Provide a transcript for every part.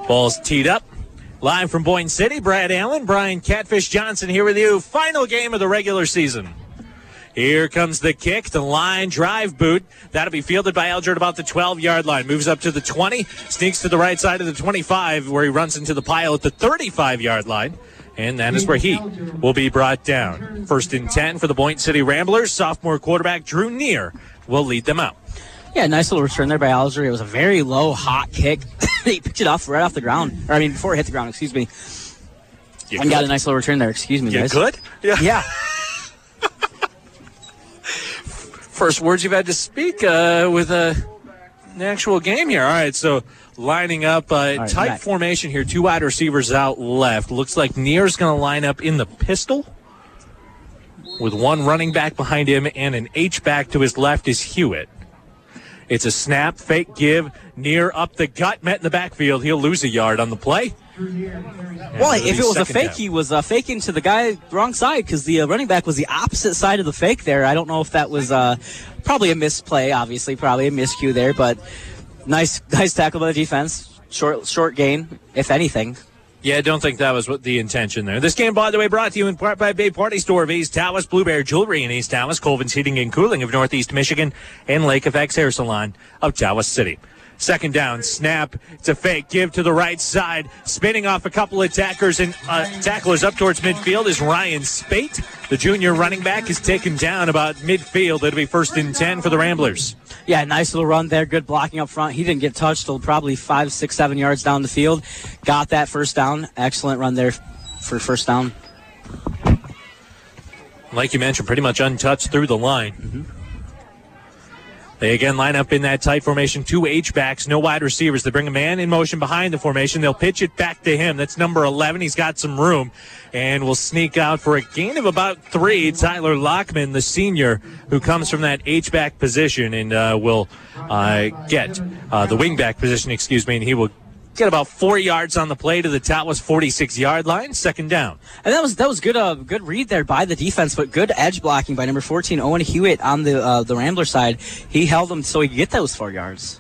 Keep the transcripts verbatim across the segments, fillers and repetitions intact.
Ball's teed up. Live from Boyne City, Brad Allen, Brian Catfish Johnson here with you. Final game of the regular season. Here comes the kick, the line drive boot. That'll be fielded by Eldred about the twelve-yard line. Moves up to the twenty, sneaks to the right side of the twenty-five, where he runs into the pile at the thirty-five-yard line. And that is where he will be brought down. First and ten for the Boyne City Ramblers. Sophomore quarterback Drew Neer will lead them out. Yeah, nice little return there by Eldred. It was a very low, hot kick. He picked it off right off the ground. Or, I mean, before it hit the ground, excuse me. You and good? got a nice little return there. Excuse me, you guys. You good? Yeah. Yeah. First words you've had to speak uh, with a, an actual game here. All right, so lining up uh, right, tight back. formation here. Two wide receivers out left. Looks like Neer's going to line up in the pistol with one running back behind him and an H-back to his left is Hewitt. It's a snap, fake give, Neer up the gut, met in the backfield. He'll lose a yard on the play. Well, if it was a fake, down. he was uh, faking to the guy wrong side because the uh, running back was the opposite side of the fake there. I don't know if that was uh, probably a misplay, obviously, probably a miscue there, but nice nice tackle by the defense. Short, short gain, if anything. Yeah, I don't think that was what the intention there. This game, by the way, brought to you in part by Bay Party Store of East Tawas, Blue Bear Jewelry in East Tawas, Colvin's Heating and Cooling of Northeast Michigan, and Lake Effects Hair Salon of Tawas City. Second down, snap. It's a fake. Give to the right side. Spinning off a couple of attackers and uh, tacklers up towards midfield is Ryan Spate. The junior running back is taken down about midfield. It'll be first and ten for the Ramblers. Yeah, nice little run there. Good blocking up front. He didn't get touched till probably five, six, seven yards down the field. Got that first down. Excellent run there for first down. Like you mentioned, pretty much untouched through the line. Mm-hmm. They again line up in that tight formation. Two H-backs, no wide receivers. They bring a man in motion behind the formation. They'll pitch it back to him. That's number eleven. He's got some room and will sneak out for a gain of about three. Tyler Lockman, the senior, who comes from that H-back position and uh, will uh, get uh, the wing-back position, excuse me, and he will get about four yards on the play to the Tawas forty-six-yard line. Second down. And that was that was good. Uh, good read there by the defense, but good edge blocking by number fourteen, Owen Hewitt on the uh, the Rambler side. He held him so he could get those four yards.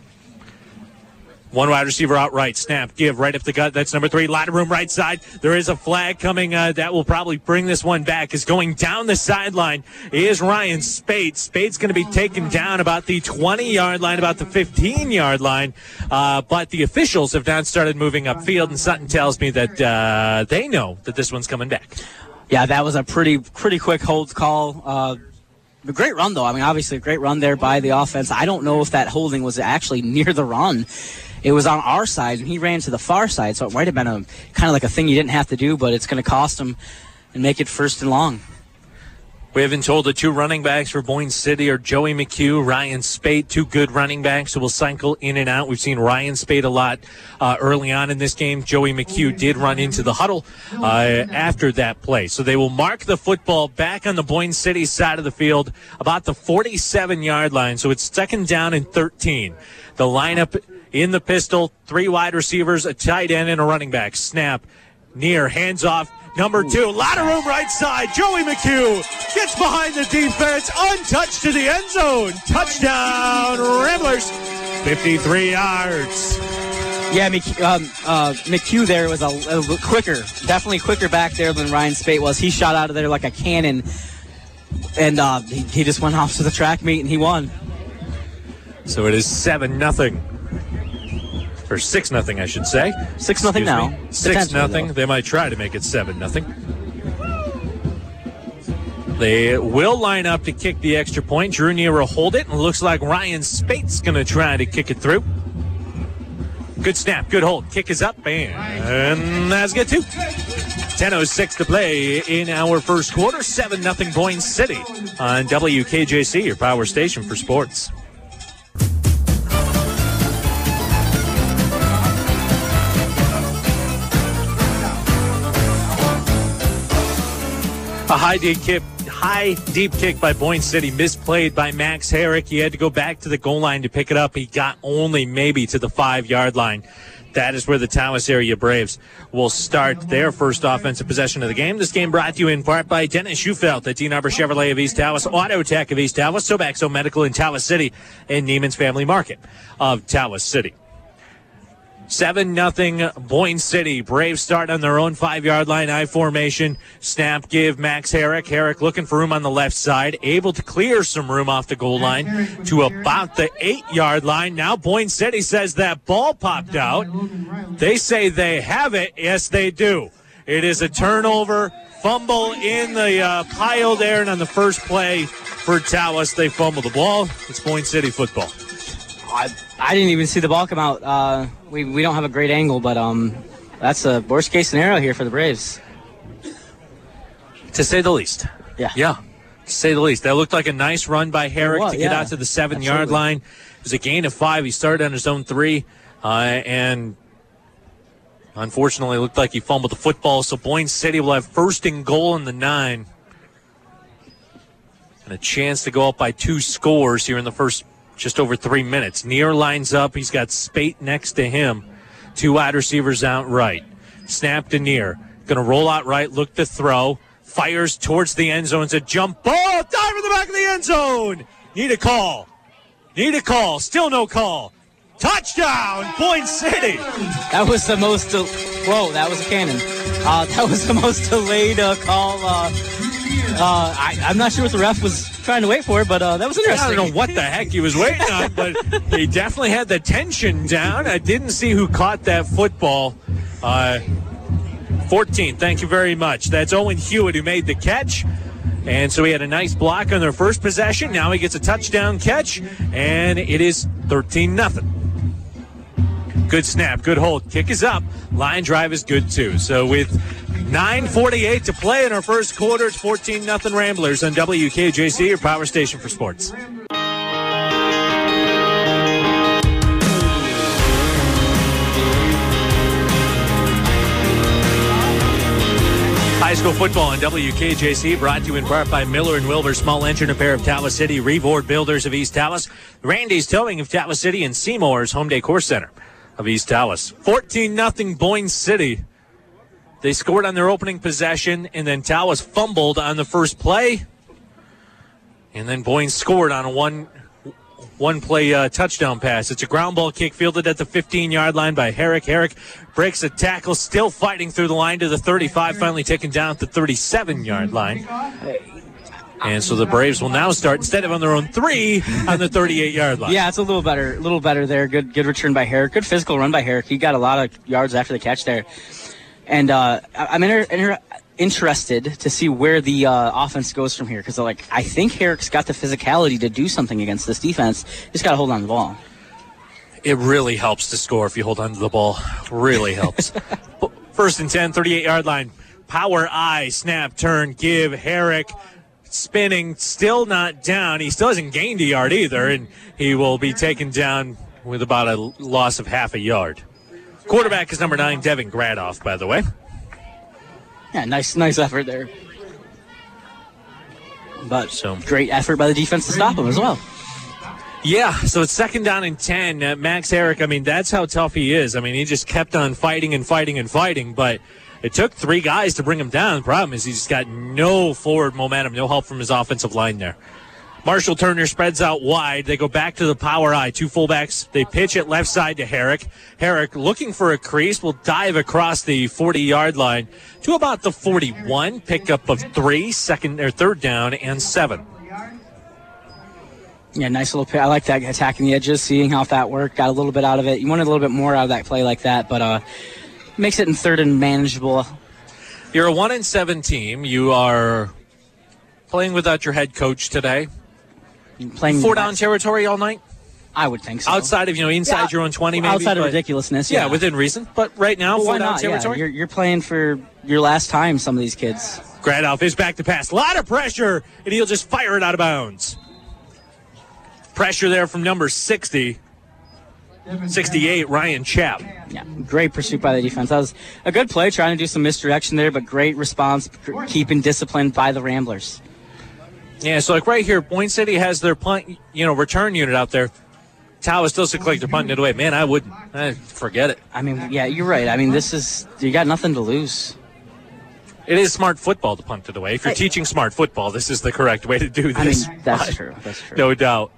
One wide receiver outright. Snap, give, right up the gut. That's number three. Lot of room right side. There is a flag coming uh, that will probably bring this one back. Is going down the sideline is Ryan Spade. Spade's going to be taken down about the twenty-yard line, about the fifteen-yard line. Uh, but the officials have not started moving upfield, and Sutton tells me that uh, they know that this one's coming back. Yeah, that was a pretty pretty quick hold call. Uh, a great run, though. I mean, obviously a great run there by the offense. I don't know if that holding was actually near the run. It was on our side, and he ran to the far side, so it might have been a kind of like a thing you didn't have to do, but it's going to cost him and make it first and long. We have been told the two running backs for Boyne City are Joey McHugh, Ryan Spate, two good running backs who will cycle in and out. We've seen Ryan Spate a lot uh, early on in this game. Joey McHugh did run into the huddle uh, after that play. So they will mark the football back on the Boyne City side of the field, about the forty-seven-yard line. So it's second down and thirteen. The lineup in the pistol, three wide receivers, a tight end, and a running back. Snap, Neer, hands off. Number two, lot of room right side. Joey McHugh gets behind the defense, untouched to the end zone. Touchdown, Ramblers, fifty-three yards. Yeah, McHugh, um, uh, McHugh there was a, a little quicker, definitely quicker back there than Ryan Spate was. He shot out of there like a cannon, and uh, he, he just went off to the track meet, and he won. So it is seven nothing. Or six nothing, I should say. Six nothing now. Me. Six nothing. They might try to make it seven nothing. They will line up to kick the extra point. Drew Neer will hold it, and it looks like Ryan Spate's going to try to kick it through. Good snap, good hold. Kick is up, and, and that's good too. ten oh six to play in our first quarter. seven nothing Boyne City on W K J C, your power station for sports. A high deep kick, high deep kick by Boyne City, misplayed by Max Herrick. He had to go back to the goal line to pick it up. He got only maybe to the five-yard line. That is where the Tawas area Braves will start their first offensive possession of the game. This game brought to you in part by Dennis Schufelt at Dean Arbor Chevrolet of East Tawas, Auto Tech of East Tawas, Sobaxo Medical in Tawas City, and Neiman's Family Market of Tawas City. seven nothing Boyne City. Braves start on their own five-yard line, I formation. Snap give Max Herrick. Herrick looking for room on the left side, able to clear some room off the goal line to about the eight-yard line. Now Boyne City says that ball popped out. They say they have it. Yes, they do. It is a turnover, fumble in the uh, pile there, and on the first play for Tawas, they fumble the ball. It's Boyne City football. I, I didn't even see the ball come out. Uh, we we don't have a great angle, but um, that's a worst case scenario here for the Braves, to say the least. Yeah, yeah, to say the least. That looked like a nice run by Herrick was, to get yeah. out to the seven-yard line. It was a gain of five. He started on his own three, uh, and unfortunately, it looked like he fumbled the football. So Boyne City will have first and goal in the nine, and a chance to go up by two scores here in the first. Just over three minutes. Near lines up. He's got Spate next to him. Two wide receivers out right. Snap to Near. Going to roll out right, look to throw. Fires towards the end zone. It's a jump ball. Dive in the back of the end zone. Need a call. Need a call. Still no call. Touchdown, Boyne City. That was the most, del- whoa, that was a cannon. Uh, that was the most delayed uh, call. Uh, uh, I, I'm not sure what the ref was trying to wait for, but uh, that was interesting. I don't know what the heck he was waiting on, but he definitely had the tension down. I didn't see who caught that football. Uh, fourteen, thank you very much. That's Owen Hewitt who made the catch. And so he had a nice block on their first possession. Now he gets a touchdown catch, and it is thirteen nothing. Good snap, good hold. Kick is up. Line drive is good, too. So with nine forty-eight to play in our first quarter, it's fourteen nothing Ramblers on W K J C, your power station for sports. High school football on W K J C, brought to you in part by Miller and Wilbur Small Engine Repair of Tawas City, Revord Builders of East Tawas, Randy's Towing of Tawas City, and Seymour's Home Decor Center of East Tawas. fourteen nothing Boyne City. They scored on their opening possession, and then Tawas fumbled on the first play. And then Boyne scored on a one, one-play uh, touchdown pass. It's a ground ball kick fielded at the fifteen-yard line by Herrick. Herrick breaks a tackle, still fighting through the line to the thirty-five, finally taken down at the thirty-seven-yard line. And so the Braves will now start, instead of on their own three, on the thirty-eight-yard line. Yeah, it's a little better, a little better there. Good, good return by Herrick. Good physical run by Herrick. He got a lot of yards after the catch there. And uh, I'm inter- inter- interested to see where the uh, offense goes from here, because like I think Herrick's got the physicality to do something against this defense. Just got to hold on to the ball. It really helps to score if you hold on to the ball. Really helps. First and ten, thirty-eight-yard line. Power I, snap, turn, give. Herrick spinning, still not down. He still hasn't gained a yard either, and he will be taken down with about a loss of half a yard. Quarterback is number nine, Devin Gradoff, by the way. Yeah, nice nice effort there. But so great effort by the defense to stop him as well. Yeah, so it's second down and ten. Uh, Max Herrick, I mean, that's how tough he is. I mean, he just kept on fighting and fighting and fighting, but it took three guys to bring him down. The problem is he's got no forward momentum, no help from his offensive line there. Marshall Turner spreads out wide. They go back to the power I. Two fullbacks. They pitch it left side to Herrick. Herrick, looking for a crease, will dive across the forty-yard line to about the forty-one. Pickup of three, second or third down and seven. Yeah, nice little play. I like that, attacking the edges, seeing how that worked. Got a little bit out of it. You wanted a little bit more out of that play like that, but uh, makes it in third and manageable. You're a one and seven team. You are playing without your head coach today. Playing four down territory all night? I would think so. Outside of, you know, inside yeah, your own twenty maybe? Outside of ridiculousness, yeah. Yeah, within reason. But right now, well, four down not? territory? Yeah, you're, you're playing for your last time, some of these kids. Gradoff is back to pass. A lot of pressure, and he'll just fire it out of bounds. Pressure there from number sixty. sixty-eight, Ryan Chapp. Yeah, great pursuit by the defense. That was a good play, trying to do some misdirection there, but great response, keeping discipline by the Ramblers. Yeah, so like right here, Boyne City has their punt, you know, return unit out there. Tawas still looks like they're punting it away. Man, I wouldn't. I'd forget it. I mean, yeah, you're right. I mean, this is, you got nothing to lose. It is smart football to punt it away. If you're I, teaching smart football, this is the correct way to do this. I mean, that's true. That's true. No doubt.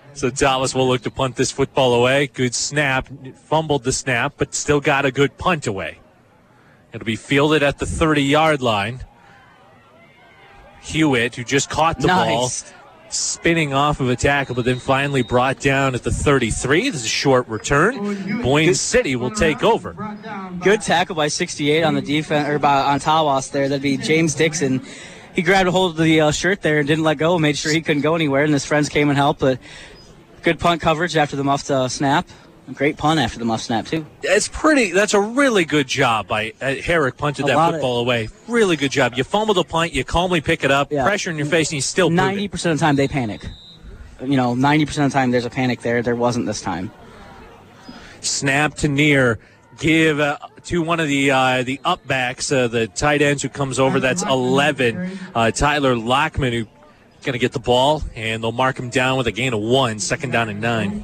So Tawas will look to punt this football away. Good snap. Fumbled the snap, but still got a good punt away. It'll be fielded at the thirty-yard line. Hewitt, who just caught the nice. ball, spinning off of a tackle, but then finally brought down at the thirty-three. This is a short return. Boyne City will take over. Good tackle by sixty-eight on the defense, or by, on Tawas there. That'd be James Dixon. He grabbed a hold of the uh, shirt there and didn't let go, made sure he couldn't go anywhere, and his friends came and helped. But good punt coverage after the muffed uh, snap. A great punt after the muff snap, too. It's pretty. That's a really good job by uh, Herrick. Punted A that lot football away. Really good job. You fumble the punt, you calmly pick it up, Yeah. pressure in your face, and you still prove ninety percent of the time they panic. You know, ninety percent of the time there's a panic there. There wasn't this time. it. Snap to near. Give uh, to one of the uh, the up backs, uh, the tight ends who comes over. That's eleven. Uh, Tyler Lockman, who going to get the ball, and they'll mark him down with a gain of one. Second down and nine.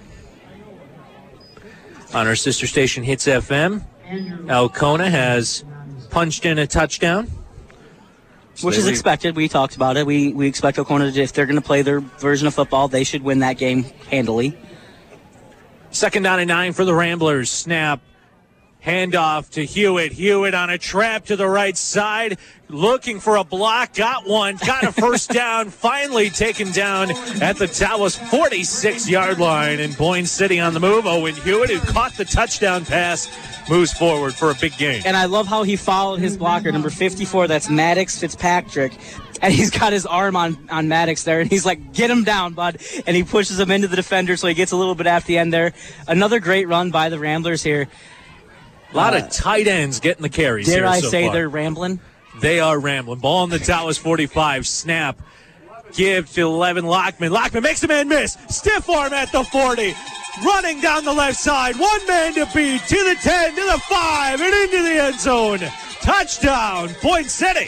On our sister station, Hits F M, Alcona has punched in a touchdown. So Which is we, expected. We talked about it. We we expect Oconee, to, if they're going to play their version of football, they should win that game handily. Second down and nine for the Ramblers. Snap. Handoff to Hewitt. Hewitt on a trap to the right side. Looking for a block. Got one. Got a first down. Finally taken down at the Tawas forty-six-yard line. And Boyne City on the move. Owen Hewitt, who caught the touchdown pass, moves forward for a big gain. And I love how he followed his blocker, number fifty-four. That's Maddox Fitzpatrick. And he's got his arm on, on Maddox there. And he's like, get him down, bud. And he pushes him into the defender, so he gets a little bit after the end there. Another great run by the Ramblers here. A lot Uh, of tight ends getting the carries Dare here I so say far. they're rambling? They are rambling. Ball on the Tawas forty-five. Snap. Give to eleven. Lockman. Lockman makes a man miss. Stiff arm at the forty. Running down the left side. One man to beat. To the ten. To the five. And into the end zone. Touchdown. Boyne City.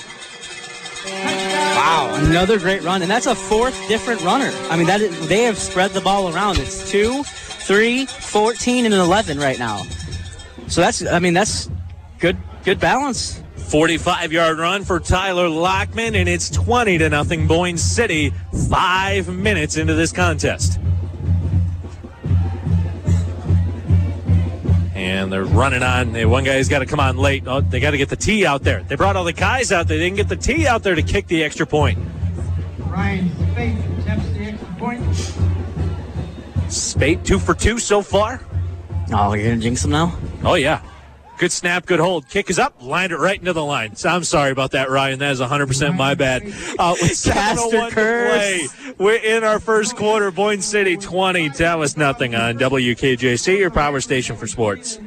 Wow, another great run. And that's a fourth different runner. I mean, that is, they have spread the ball around. It's two, three, fourteen, and eleven right now. So that's, I mean, that's good good balance. forty-five-yard run for Tyler Lockman, and it's twenty to nothing Boyne City, five minutes into this contest. And they're running on. One guy's got to come on late. Oh, they got to get the tee out there. They brought all the guys out there. They didn't get the tee out there to kick the extra point. Ryan Spate attempts the extra point. Spate, two for two so far. Oh, you're going to jinx them now? Oh, yeah. Good snap, good hold. Kick is up, lined it right into the line. So I'm sorry about that, Ryan. That is one hundred percent my bad. Uh, with seven oh one to play, we're in our first quarter. Boyne City twenty, Tawas nothing on W K J C, your power station for sports.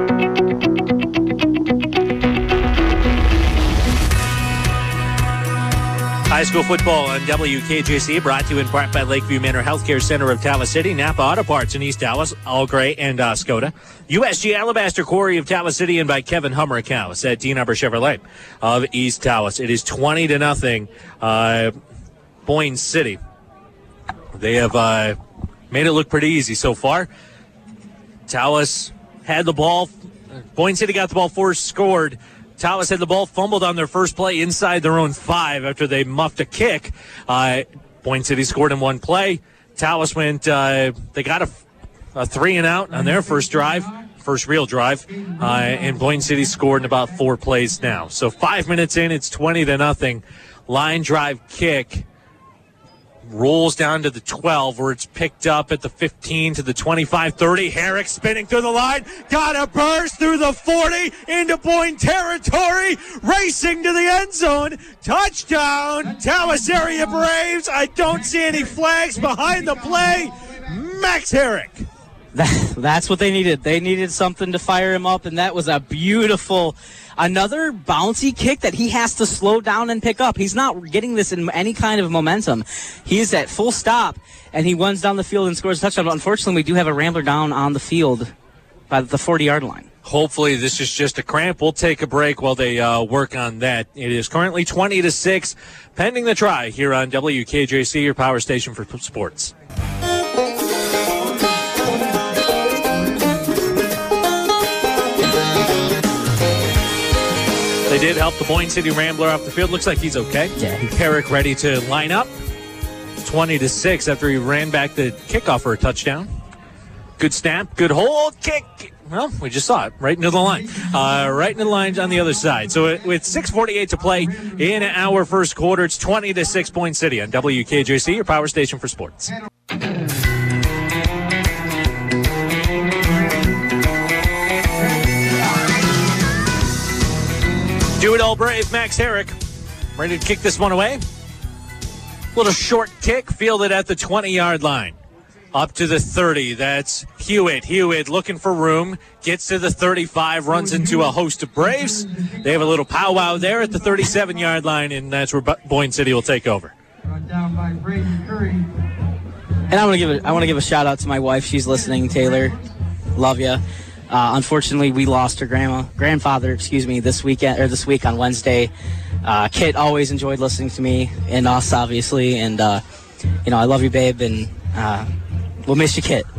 High school football on W K J C, brought to you in part by Lakeview Manor Healthcare Center of Tawas City, Napa Auto Parts in East Tawas, All Gray and Oscoda, U S G Alabaster Quarry of Tawas City, and by Kevin Hummerkaus at Dean Arbor Chevrolet of East Tawas. It is twenty to nothing. Uh, Boyne City. They have uh, made it look pretty easy so far. Tawas had the ball. Boyne City got the ball first, scored. Tawas had the ball, fumbled on their first play inside their own five after they muffed a kick. Uh, Boyne City scored in one play. Tawas went, uh, they got a, a three and out on their first drive, first real drive, uh, and Boyne City scored in about four plays now. So five minutes in, it's twenty to nothing. Line drive kick rolls down to the twelve, where it's picked up at the fifteen to the twenty-five thirty. Herrick spinning through the line. Got a burst through the forty into Boyne territory. Racing to the end zone. Touchdown, Tawas area Braves. I don't see any flags behind the play. Max Herrick. That, that's what they needed. They needed something to fire him up, and that was a beautiful, another bouncy kick that he has to slow down and pick up. He's not getting this in any kind of momentum. He is at full stop, and he runs down the field and scores a touchdown. But unfortunately, we do have a Rambler down on the field by the forty-yard line. Hopefully this is just a cramp. We'll take a break while they uh, work on that. It is currently twenty to six, pending the try here on W K J C, your power station for sports. They did help the Boyne City Rambler off the field. Looks like he's okay. Yeah. Herrick ready to line up. twenty to six after he ran back the kickoff for a touchdown. Good snap, good hold, kick. Well, we just saw it right into the line. Uh, right into the line on the other side. So it, with six forty-eight to play in our first quarter, it's twenty to six Boyne City on W K J C, your power station for sports. Do it all brave, Max Herrick. Ready to kick this one away. Little short kick, fielded at the twenty-yard line. Up to the thirty, that's Hewitt. Hewitt looking for room, gets to the thirty-five, runs into a host of Braves. They have a little powwow there at the thirty-seven-yard line, and that's where Boyne City will take over. Down by Braden Curry. And I want to give a, I want to give a shout out to my wife. She's listening, Taylor. Love you. Uh, unfortunately, we lost her grandma, grandfather, excuse me, this weekend or this week on Wednesday. Uh, Kit always enjoyed listening to me and us, obviously, and uh, you know I love you, babe, and uh, we'll miss you, Kit.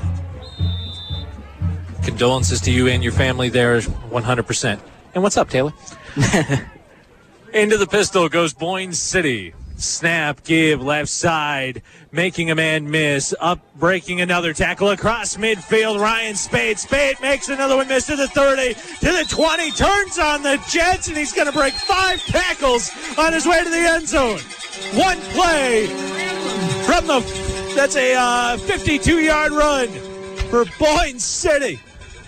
Condolences to you and your family there, one hundred percent. And what's up, Taylor? Into the pistol goes Boyne City. Snap, give, left side, making a man miss, up, breaking another tackle across midfield. Ryan Spade. Spade makes another one miss to the thirty, to the twenty, turns on the Jets, and he's going to break five tackles on his way to the end zone. One play from the, that's a uh, fifty-two-yard run for Boyne City.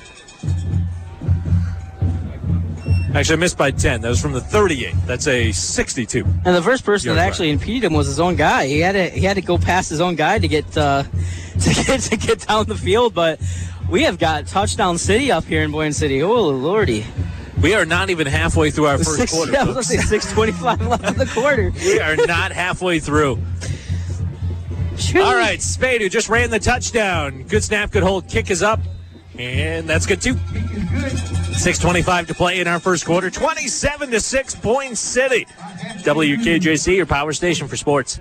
Actually, I missed by ten. That was from the thirty-eight. That's a sixty-two. And the first person that actually impeded him was his own guy. He had to he had to go past his own guy to get uh, to get to get down the field. But we have got touchdown city up here in Boyne City. Oh lordy! We are not even halfway through our first six, quarter. Yeah, I was going to say six twenty-five left in the quarter. We are not halfway through. All right, Spade, who just ran the touchdown. Good snap, good hold. Kick is up, and that's good too. six twenty-five to play in our first quarter. twenty-seven to six, Boyne City. W K J C, your power station for sports.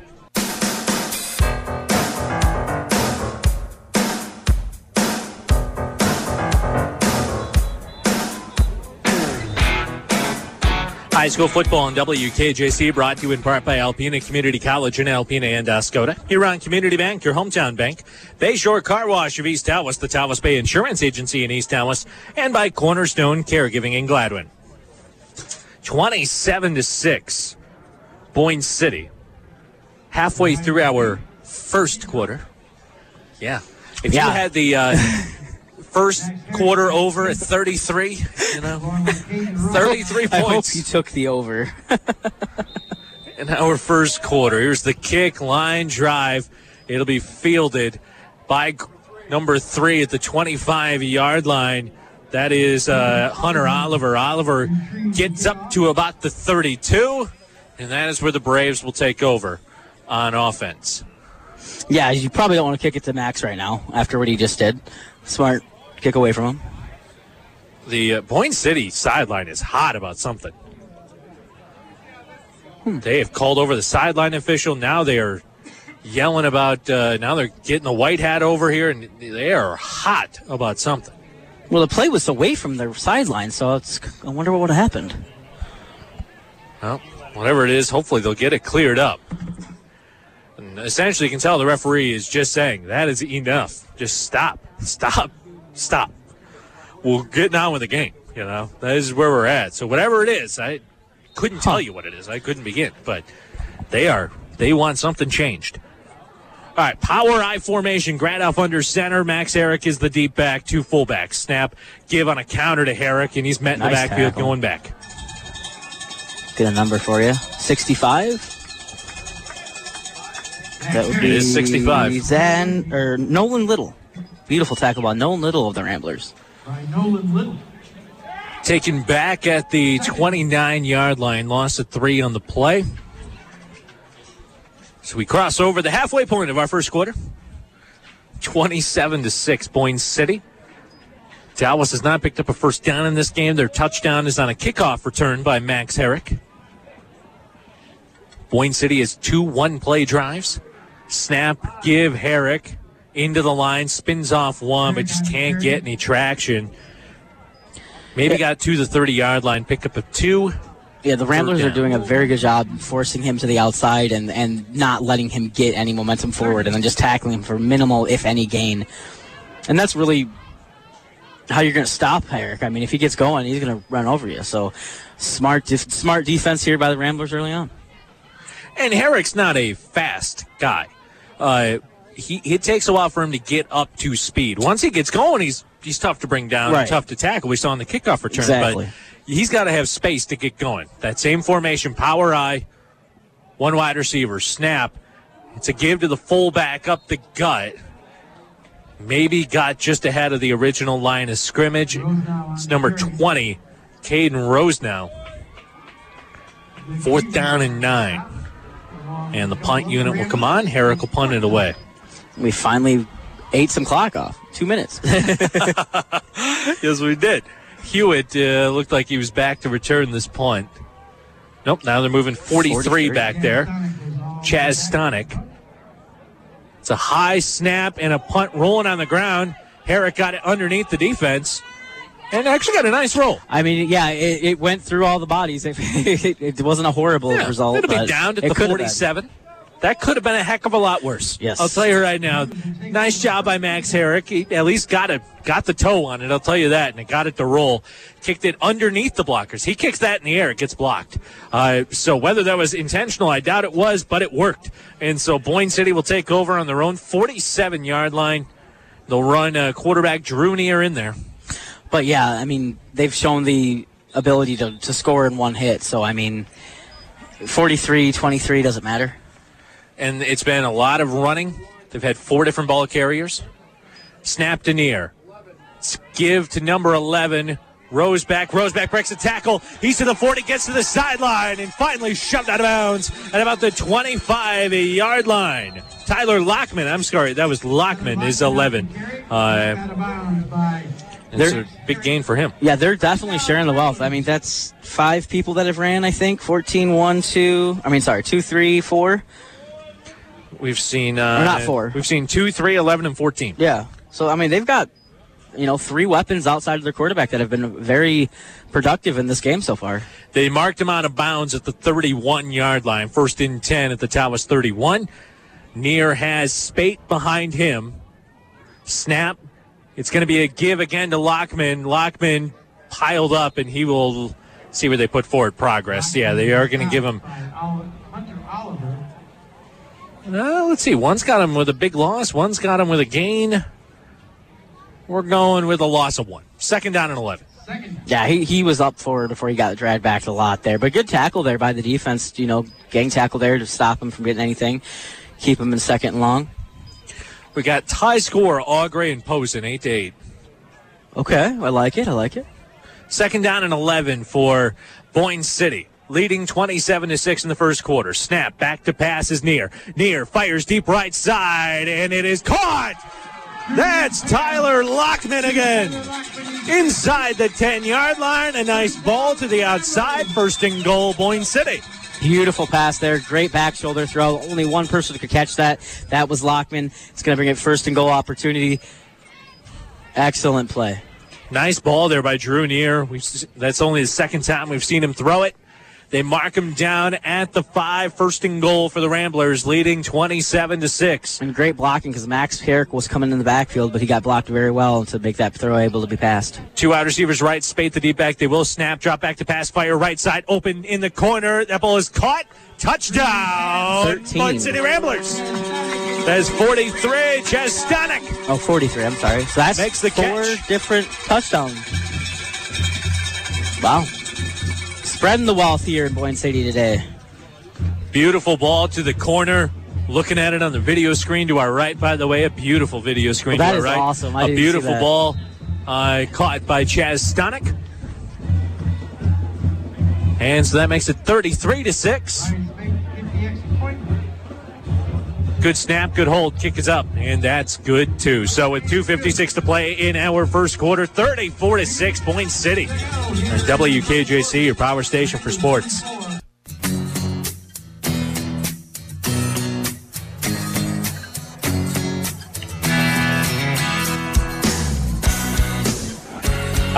High school football on W K J C, brought to you in part by Alpena Community College in Alpena and Oscoda. Huron Community Bank, your hometown bank. Bayshore Car Wash of East Tawas, the Tawas Bay Insurance Agency in East Tawas, and by Cornerstone Caregiving in Gladwin. twenty-seven to six, Boyne City. Halfway through our first quarter. Yeah. If yeah. you had the uh, first quarter over at thirty-three, you know, thirty-three points. I hope you took the over. In our first quarter, here's the kick, line drive. It'll be fielded by number three at the twenty-five-yard line. That is uh, Hunter Oliver. Oliver gets up to about the thirty-two, and that is where the Braves will take over on offense. Yeah, you probably don't want to kick it to Max right now after what he just did. Smart kick away from him. The uh, Boyne City sideline is hot about something. Hmm. They have called over the sideline official. Now they are yelling about, uh, now they're getting the white hat over here, and they are hot about something. Well, the play was away from the sideline, so it's, I wonder what would have happened. Well, whatever it is, hopefully they'll get it cleared up. And essentially, you can tell the referee is just saying, that is enough. Just stop, stop, stop. We're getting on with the game, you know. That is where we're at. So whatever it is, I couldn't tell you what it is. I couldn't begin. But they are, they want something changed. All right, power I formation. Gradoff under center. Max Herrick is the deep back. Two fullbacks. Snap, give on a counter to Herrick, and he's met in nice the backfield tackle. Going back. Get a number for you. sixty-five. That would be it is sixty-five. Zan, or Nolan Little. Beautiful tackle by Nolan Little of the Ramblers. By Nolan Little. Taken back at the twenty-nine-yard line. Lost at three on the play. So we cross over the halfway point of our first quarter. twenty-seven to six, Boyne City. Tawas has not picked up a first down in this game. Their touchdown is on a kickoff return by Max Herrick. Boyne City has two one-play drives. Snap, give, Herrick into the line, spins off one, but just can't get any traction. Maybe got to the thirty-yard line, pick up a two. Yeah, the Ramblers Third are down. doing a very good job forcing him to the outside and, and not letting him get any momentum forward and then just tackling him for minimal, if any, gain. And that's really how you're going to stop Eric. I mean, if he gets going, he's going to run over you. So smart def- smart defense here by the Ramblers early on. And Herrick's not a fast guy. Uh, he it takes a while for him to get up to speed. Once he gets going, he's he's tough to bring down, Right. and tough to tackle. We saw in the kickoff return, Exactly. but he's got to have space to get going. That same formation, power I, one wide receiver, snap. It's a give to the fullback up the gut. Maybe got just ahead of the original line of scrimmage. It's number twenty, Caden Rosenau. Fourth down and nine. And the punt unit will come on. Herrick will punt it away. We finally ate some clock off. Two minutes. Yes, we did. Hewitt uh, looked like he was back to return this punt. Nope, now they're moving forty-three, forty-three. back there. Chaz Stonick. It's a high snap and a punt rolling on the ground. Herrick got it underneath the defense and actually got a nice roll. I mean, yeah, it, it went through all the bodies. It, it, it wasn't a horrible Yeah, result. it'll be but down at it the could have been. forty-seven. That could have been a heck of a lot worse. Yes. I'll tell you right now. Nice job by Max Herrick. He at least got it, got the toe on it. I'll tell you that, and it got it to roll. Kicked it underneath the blockers. He kicks that in the air, it gets blocked. Uh, so whether that was intentional, I doubt it was, but it worked. And so Boyne City will take over on their own forty-seven-yard line. They'll run uh, quarterback Drew Neer in there. But, yeah, I mean, they've shown the ability to, to score in one hit. So, I mean, forty-three twenty-three doesn't matter. And it's been a lot of running. They've had four different ball carriers. Snap to Neer. Give to number eleven. Roseback. Roseback breaks a tackle. He's to the forty, gets to the sideline, and finally shoved out of bounds at about the twenty-five-yard line. Tyler Lockman, I'm sorry, that was Lockman, is eleven. Uh, it's a big gain for him. Yeah, they're definitely sharing the wealth. I mean, that's five people that have ran, I think. fourteen, one, two. I mean, sorry, two, three, four. We've seen... Uh, Or not four. We've seen two, three, eleven, and fourteen. Yeah. So, I mean, they've got, you know, three weapons outside of their quarterback that have been very productive in this game so far. They marked him out of bounds at the thirty-one-yard line. First and ten at the Tawas thirty-one. Neer has Spate behind him. Snap. It's going to be a give again to Lockman. Lockman piled up, and he will see where they put forward progress. Yeah, they are going to give him. Uh, let's see. One's got him with a big loss. One's got him with a gain. We're going with a loss of one. Second down and eleven. Yeah, he, he was up for it before he got dragged back a lot there. But good tackle there by the defense. You know, gang tackle there to stop him from getting anything. Keep him in second and long. We got tie score, Augrey and Posen, eight to eight. Okay, I like it. I like it. Second down and eleven for Boyne City. Leading twenty-seven to six in the first quarter. Snap, back to pass is Neer. Neer fires deep right side, and it is caught! That's Tyler Lockman again. Inside the ten-yard line, a nice ball to the outside. First and goal, Boyne City. Beautiful pass there. Great back shoulder throw. Only one person could catch that. That was Lockman. It's going to bring it first and goal opportunity. Excellent play. Nice ball there by Drew Neer. We've, that's only the second time we've seen him throw it. They mark him down at the five. First and goal for the Ramblers, leading twenty-seven to six. And great blocking because Max Herrick was coming in the backfield, but he got blocked very well to make that throw able to be passed. Two wide receivers right, Spate the deep back. They will snap, drop back to pass, fire right side, open in the corner. That ball is caught. Touchdown, thirteen. Boyne City Ramblers. That is forty-three, Chaz Stonick. Oh, forty-three, I'm sorry. So that's Makes the four catch. different touchdowns. Wow. Spreading the wealth here in Boyne City today. Beautiful ball to the corner. Looking at it on the video screen to our right, by the way, a beautiful video screen Well, that to our is right. awesome. I a didn't see beautiful that. ball uh, caught by Chaz Stonick. And so that makes it thirty-three to six. Good snap, good hold, kick is up, and that's good too. So with two fifty-six to play in our first quarter, thirty-four to six, Boyne City. And W K J C, your power station for sports.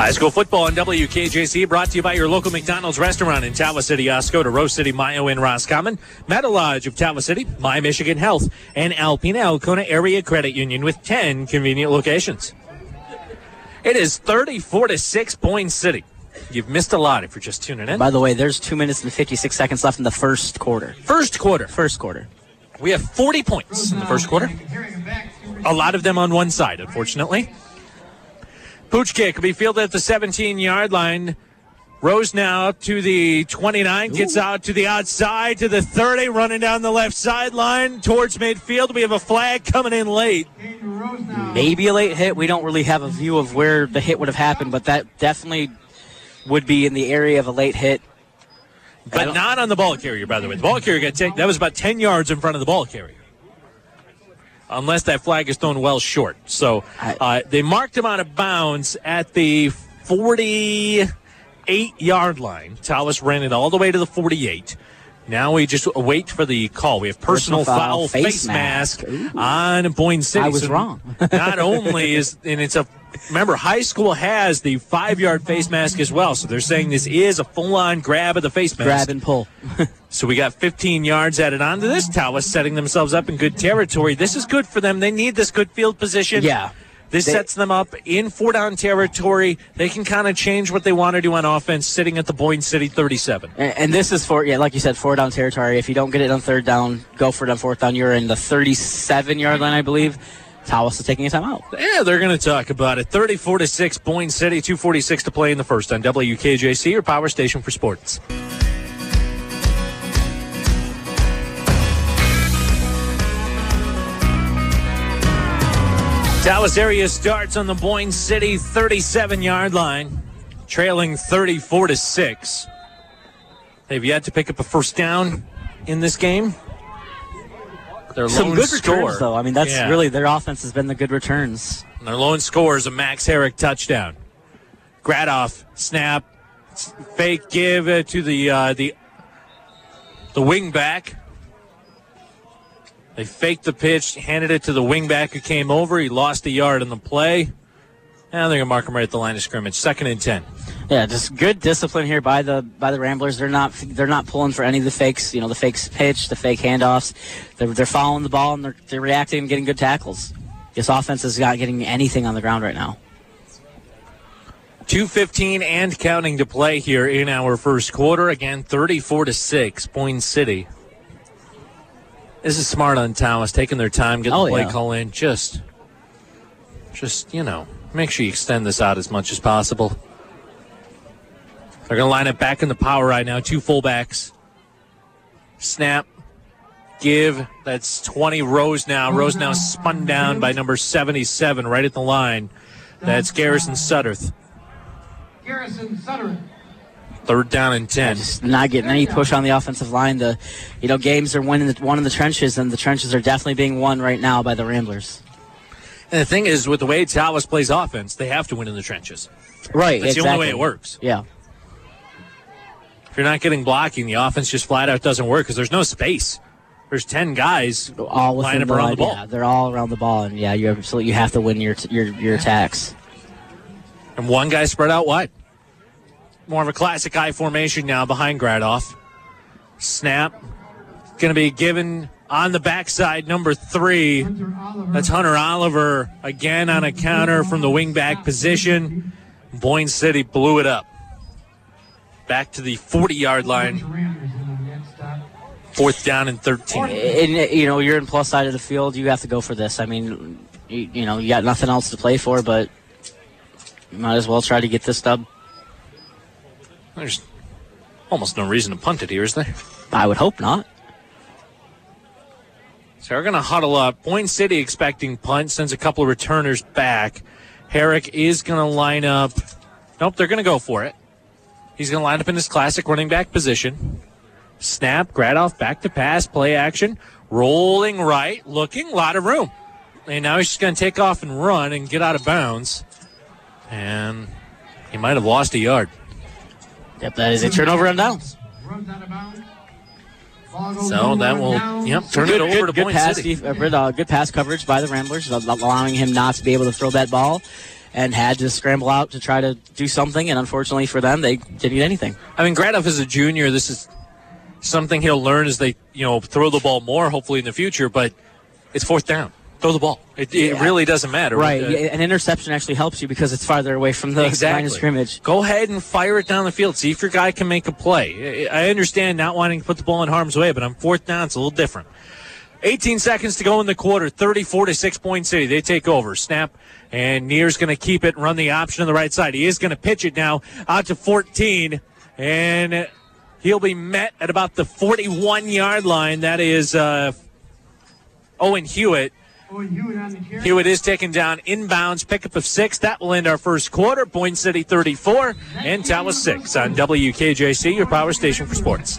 High school football on W K J C brought to you by your local McDonald's restaurant in Tawas City, Oscoda, Rose City, Mayo, and Roscommon, Meadow Lodge of Tawas City, My Michigan Health, and Alpena Alcona Area Credit Union with ten convenient locations. It is thirty-four to six Boyne City. You've missed a lot if you're just tuning in. By the way, there's two minutes and fifty-six seconds left in the first quarter. First quarter. First quarter. We have forty points in the first quarter. A lot of them on one side, unfortunately. Pooch kick will be fielded at the seventeen-yard line. Rose now up to the twenty-nine, Ooh. Gets out to the outside to the thirty, running down the left sideline towards midfield. We have a flag coming in late. Maybe a late hit. We don't really have a view of where the hit would have happened, but that definitely would be in the area of a late hit. But not on the ball carrier, by the way. The ball carrier got taken. That was about ten yards in front of the ball carrier. Unless that flag is thrown well short. So uh, they marked him out of bounds at the forty-eight-yard line. Tawas ran it all the way to the forty-eight. Now we just wait for the call. We have personal, personal foul, foul face, face mask, mask on Boyne City. I was so wrong. Not only is, and it's a, remember, high school has the five-yard face mask as well. So they're saying this is a full-on grab of the face mask. Grab and pull. So we got fifteen yards added onto this. Tawas setting themselves up in good territory. This is good for them. They need this good field position. Yeah. This they, sets them up in four-down territory. They can kind of change what they want to do on offense sitting at the Boyne City thirty-seven. And, and this is for, yeah, like you said, four-down territory. If you don't get it on third down, go for it on fourth down. You're in the thirty-seven-yard line, I believe. Tawas is taking a timeout. Yeah, they're going to talk about it. thirty-four to six, Boyne City, two forty-six to play in the first on W K J C, your power station for sports. Tawas area starts on the Boyne City thirty-seven-yard line, trailing thirty-four to six. They've yet to pick up a first down in this game. Their Some lone good score, returns, though. I mean, that's yeah. really their offense has been the good returns. And their lone score is a Max Herrick touchdown. Gradoff snap, fake give uh, to the uh, the the wing back. They faked the pitch, handed it to the wingback who came over. He lost a yard on the play. Now they're going to mark him right at the line of scrimmage. Second and ten. Yeah, just good discipline here by the by the Ramblers. They're not they're not pulling for any of the fakes. You know, the fake pitch, the fake handoffs. They're they're following the ball and they're they're reacting and getting good tackles. This offense is not getting anything on the ground right now. two fifteen and counting to play here in our first quarter. Again, thirty-four to six, Boyne City. This is smart on Tawas, taking their time, getting oh, the play yeah. call in. Just, just, you know, make sure you extend this out as much as possible. They're going to line it back in the power right now. Two fullbacks. Snap. Give. That's twenty. Rose now. Rose now spun down by number seventy-seven right at the line. That's Garrison Sutterth. Garrison Sutterth. Third down and ten. Just not getting any push on the offensive line. The, you know, games are winning the, won in the trenches, and the trenches are definitely being won right now by the Ramblers. And the thing is, with the way Tawas plays offense, they have to win in the trenches. Right, That's exactly. the only way it works. Yeah. If you're not getting blocking, the offense just flat out doesn't work because there's no space. There's ten guys all lined up the around line, the ball. Yeah, they're all around the ball, and yeah, you absolutely you have to win your your your attacks. And one guy spread out wide. More of a classic I formation now behind Gradoff. Snap. Going to be given on the backside, number three. That's Hunter Oliver again on a counter from the wingback position. Boyne City blew it up. Back to the forty-yard line. Fourth down and thirteen. And, you know, you're in plus side of the field. You have to go for this. I mean, you, you know, you got nothing else to play for, but you might as well try to get this dub. There's almost no reason to punt it here, is there? I would hope not. So they're going to huddle up. Boyne City expecting punt, sends a couple of returners back. Herrick is going to line up. Nope, they're going to go for it. He's going to line up in his classic running back position. Snap, Gradoff, back to pass, play action. Rolling right, looking, a lot of room. And now he's just going to take off and run and get out of bounds. And he might have lost a yard. Yep, that is a turnover on downs. So that will, yep, turn good, it over good, to good Boyne pass City. Def- uh, good pass coverage by the Ramblers, allowing him not to be able to throw that ball. and had to scramble out to try to do something. And unfortunately for them, they didn't get anything. I mean, Gradoff is a junior. This is something he'll learn as they, you know, throw the ball more, hopefully in the future. But it's fourth down. Throw the ball. It, it yeah. really doesn't matter. Right. Uh, An interception actually helps you because it's farther away from the exactly. line of scrimmage. Go ahead and fire it down the field. See if your guy can make a play. I understand not wanting to put the ball in harm's way, but on fourth down, it's a little different. eighteen seconds to go in the quarter. thirty-four to six Point City. They take over. Snap. And Neer's going to keep it and run the option on the right side. He is going to pitch it now out to fourteen. And he'll be met at about the forty-one-yard line. That is uh, Owen Hewitt. Hewitt is taken down inbounds, pickup of six. That will end our first quarter. Point City thirty-four and Tawas six on W K J C, your power station for sports.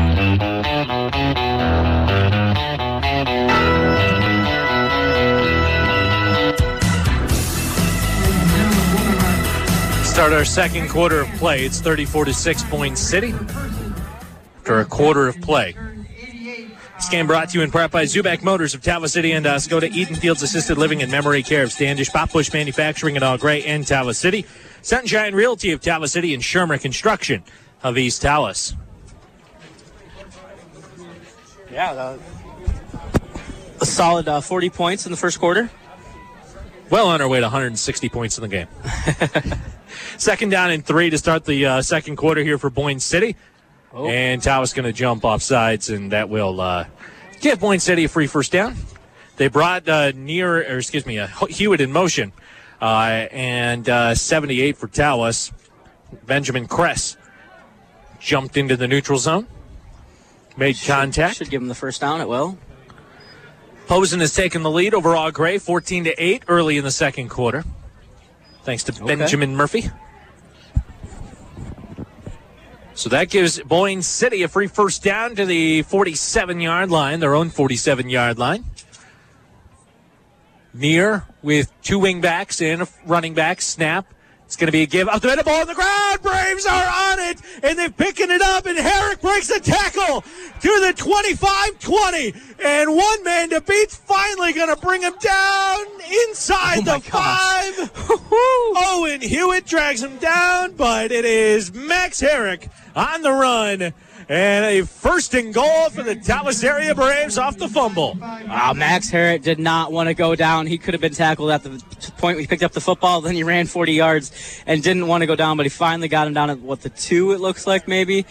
Start our second quarter of play. It's thirty-four to six Point City after a quarter of play. This game brought to you in part by Zubac Motors of Tawas City and Oscoda, Eden Fields Assisted Living and Memory Care of Standish, Pop Bush Manufacturing in All Gray and Tawas City, Sunshine Realty of Tawas City, and Shermer Construction of East Tawas. Yeah, the, a solid uh, forty points in the first quarter. Well on our way to one hundred sixty points in the game. Second down and three to start the uh, second quarter here for Boyne City. Oh. And Tawas going to jump off sides, and that will uh, give Boyne City a free first down. They brought uh, near, or excuse me, uh, Hewitt in motion, uh, and uh, seventy-eight for Tawas. Benjamin Kress jumped into the neutral zone, made should, contact. Should give him the first down. It will. Posen has taken the lead over All Gray, fourteen to eight, early in the second quarter, thanks to okay. Benjamin Murphy. So that gives Boyne City a free first down to the forty-seven-yard line, their own forty-seven-yard line. Neer with two wing backs and a running back. Snap. It's going to be a give up the middle, ball on the ground. Braves are on it, and they're picking it up, and Herrick breaks the tackle to the twenty-five twenty, and one man to beat's finally going to bring him down inside oh the five. Owen Hewitt drags him down, but it is Max Herrick on the run. And a first and goal for the Tawas area Braves off the fumble. Wow, Max Herrick did not want to go down. He could have been tackled at the point we picked up the football. Then he ran forty yards and didn't want to go down, but he finally got him down at, what, the two it looks like maybe?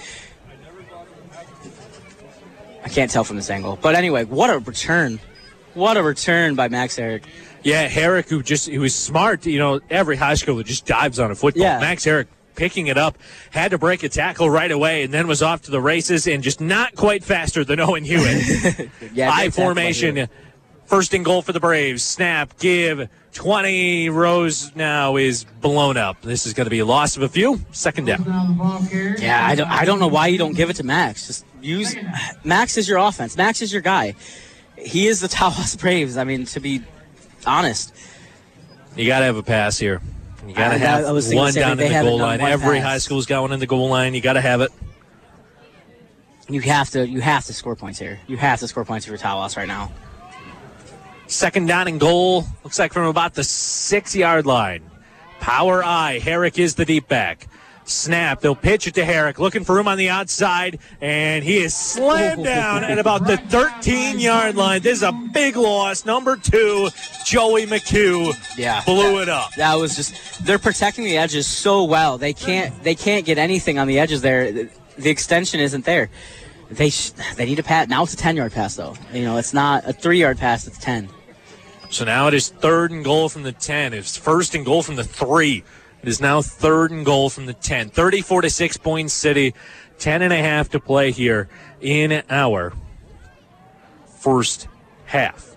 I can't tell from this angle. But anyway, what a return. What a return by Max Herrick. Yeah, Herrick, who just who was smart. You know, every high schooler just dives on a football. Yeah. Max Herrick picking it up, had to break a tackle right away, and then was off to the races, and just not quite faster than Owen Hewitt. yeah, High formation, first and goal for the Braves. Snap, give, twenty. Rose now is blown up. This is going to be a loss of a few. Second down. Yeah, I don't, I don't know why you don't give it to Max. Just use Max is your offense. Max is your guy. He is the Tawas Braves. I mean, to be honest. You got to have a pass here. You got to I, have I was one say down in the goal line. Every pass. high school's got one in the goal line. You got to have it. You have to. You have to score points here. You have to score points for Tawas right now. Second down and goal. Looks like from about the six-yard line. Power I. Herrick is the deep back. Snap. They'll pitch it to Herrick. Looking for room on the outside, and he is slammed down at about the thirteen-yard line. This is a big loss. Number two, Joey McHugh. Yeah, blew that, it up. That was just. They're protecting the edges so well. They can't. They can't get anything on the edges there. The, the extension isn't there. They sh- they need a pass. Now it's a ten-yard pass though. You know, it's not a three-yard pass. It's ten. So now it is third and goal from the ten. It's first and goal from the three. It is now third and goal from the ten. thirty-four to six Boyne City. ten and a half to play here in our first half.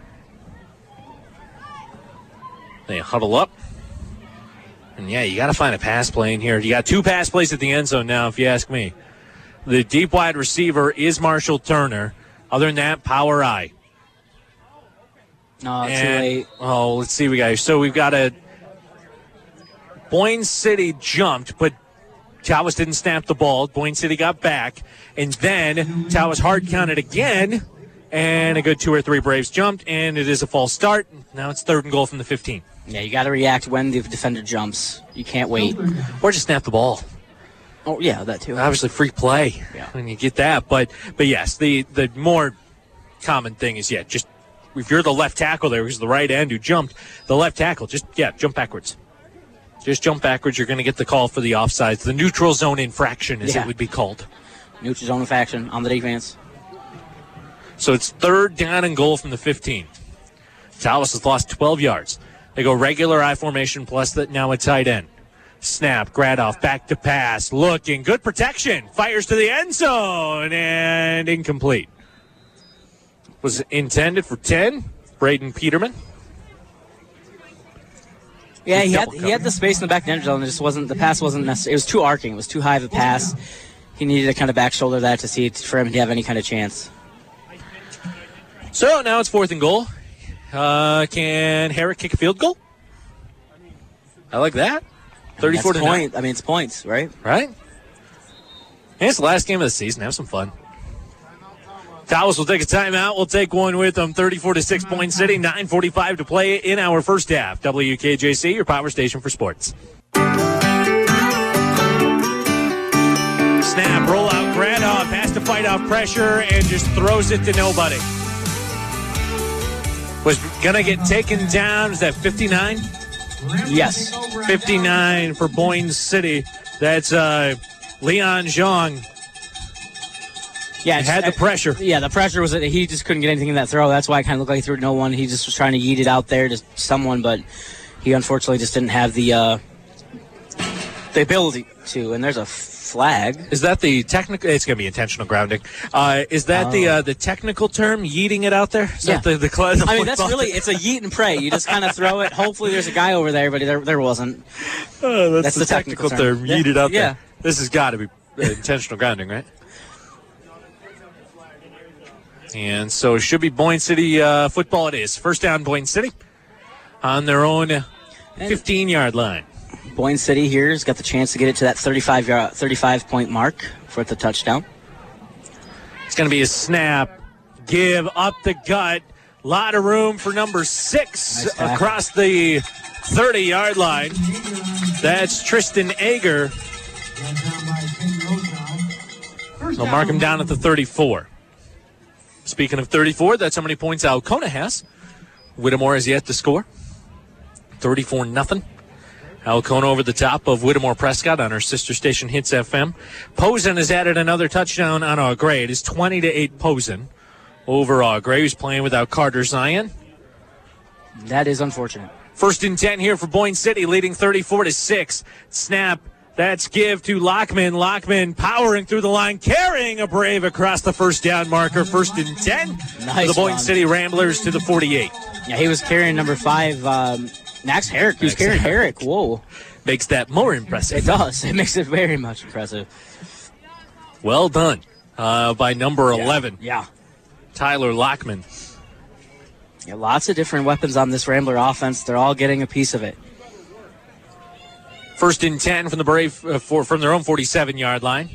They huddle up. And yeah, you got to find a pass play in here. You got two pass plays at the end zone now, if you ask me. The deep wide receiver is Marshall Turner. Other than that, power I. No, and, too late. Oh, let's see. We got so we've got a Boyne City jumped, but Tawas didn't snap the ball. Boyne City got back, and then Tawas hard counted again, and a good two or three Braves jumped, and it is a false start. Now it's third and goal from the fifteen. Yeah, you got to react when the defender jumps. You can't wait. Or just snap the ball. Oh, yeah, that too. Obviously, free play Yeah. when you get that. But, but yes, the, the more common thing is, yeah, just if you're the left tackle there, because the right end who jumped, the left tackle, just, yeah, jump backwards. Just jump backwards. You're going to get the call for the offsides. The neutral zone infraction, as Yeah. it would be called. Neutral zone infraction on the defense. So it's third down and goal from the fifteen. Tawas has lost twelve yards. They go regular I formation plus that now a tight end. Snap, Gradoff, back to pass, looking, good protection, fires to the end zone, and incomplete. Was intended for ten, Braden Peterman. Yeah, he had Double he had the space in the back of the end zone. It just wasn't the pass wasn't necessary. It was too arcing. It was too high of a pass. He needed to kind of back shoulder that to see for him to have any kind of chance. So now it's fourth and goal. Uh, can Herrick kick a field goal? I like that. thirty-four to point. I mean, it's points, right? Right? And it's the last game of the season. Have some fun. Tawas will take a timeout. We'll take one with them. thirty-four to six Point City. nine forty-five to play in our first half. W K J C, your power station for sports. Snap, roll out, Gradoff has to fight off pressure and just throws it to nobody. Was gonna get taken down. Is that fifty-nine? Yes. fifty-nine for Boyne City. That's uh, Leon Zhang. Yeah, Had the pressure. Yeah, the pressure was that he just couldn't get anything in that throw. That's why it kind of looked like he threw to no one. He just was trying to yeet it out there to someone, but he unfortunately just didn't have the uh, the ability to. And there's a flag. Is that the technical? It's going to be intentional grounding. Uh, is that Oh. the uh, the technical term? Yeeting it out there? Is Yeah. that the the, cl- the I mean, that's football- really, it's a yeet and pray. You just kind of throw it. Hopefully there's a guy over there, but there, there wasn't. Oh, that's, That's the, the technical, technical term. term. Yeet it out Yeah. there. This has got to be uh, intentional grounding, right? And so it should be Boyne City uh, football. It is first down, Boyne City on their own fifteen-yard line. Boyne City here has got the chance to get it to that thirty-five yard, thirty-five point mark for the touchdown. It's going to be a snap, give up the gut. Lot of room for number six Nice tackle. across the thirty-yard line. That's Tristan Ager. They'll mark him down at the thirty-four. Speaking of thirty-four, that's how many points Alcona has. Whittemore has yet to score. thirty-four nothing. Alcona over the top of Whittemore Prescott on our sister station Hits F M. Posen has added another touchdown on Au Gray. It is twenty to eight Posen over Au Gray, who's playing without Carter Zion. That is unfortunate. First and ten here for Boyne City, leading thirty-four to six. Snap. That's give to Lockman. Lockman powering through the line, carrying a Brave across the first down marker. First and ten Nice for the Boyne run. City Ramblers to the forty-eight. Yeah, he was carrying number five, um, Max Herrick. He was Max carrying Herrick. Herrick. Whoa. Makes that more impressive. It does. It makes it very much impressive. Well done uh, by number eleven, Yeah. Tyler Lockman. Yeah, lots of different weapons on this Rambler offense. They're all getting a piece of it. First and ten from the Brave uh, for, from their own forty-seven-yard line.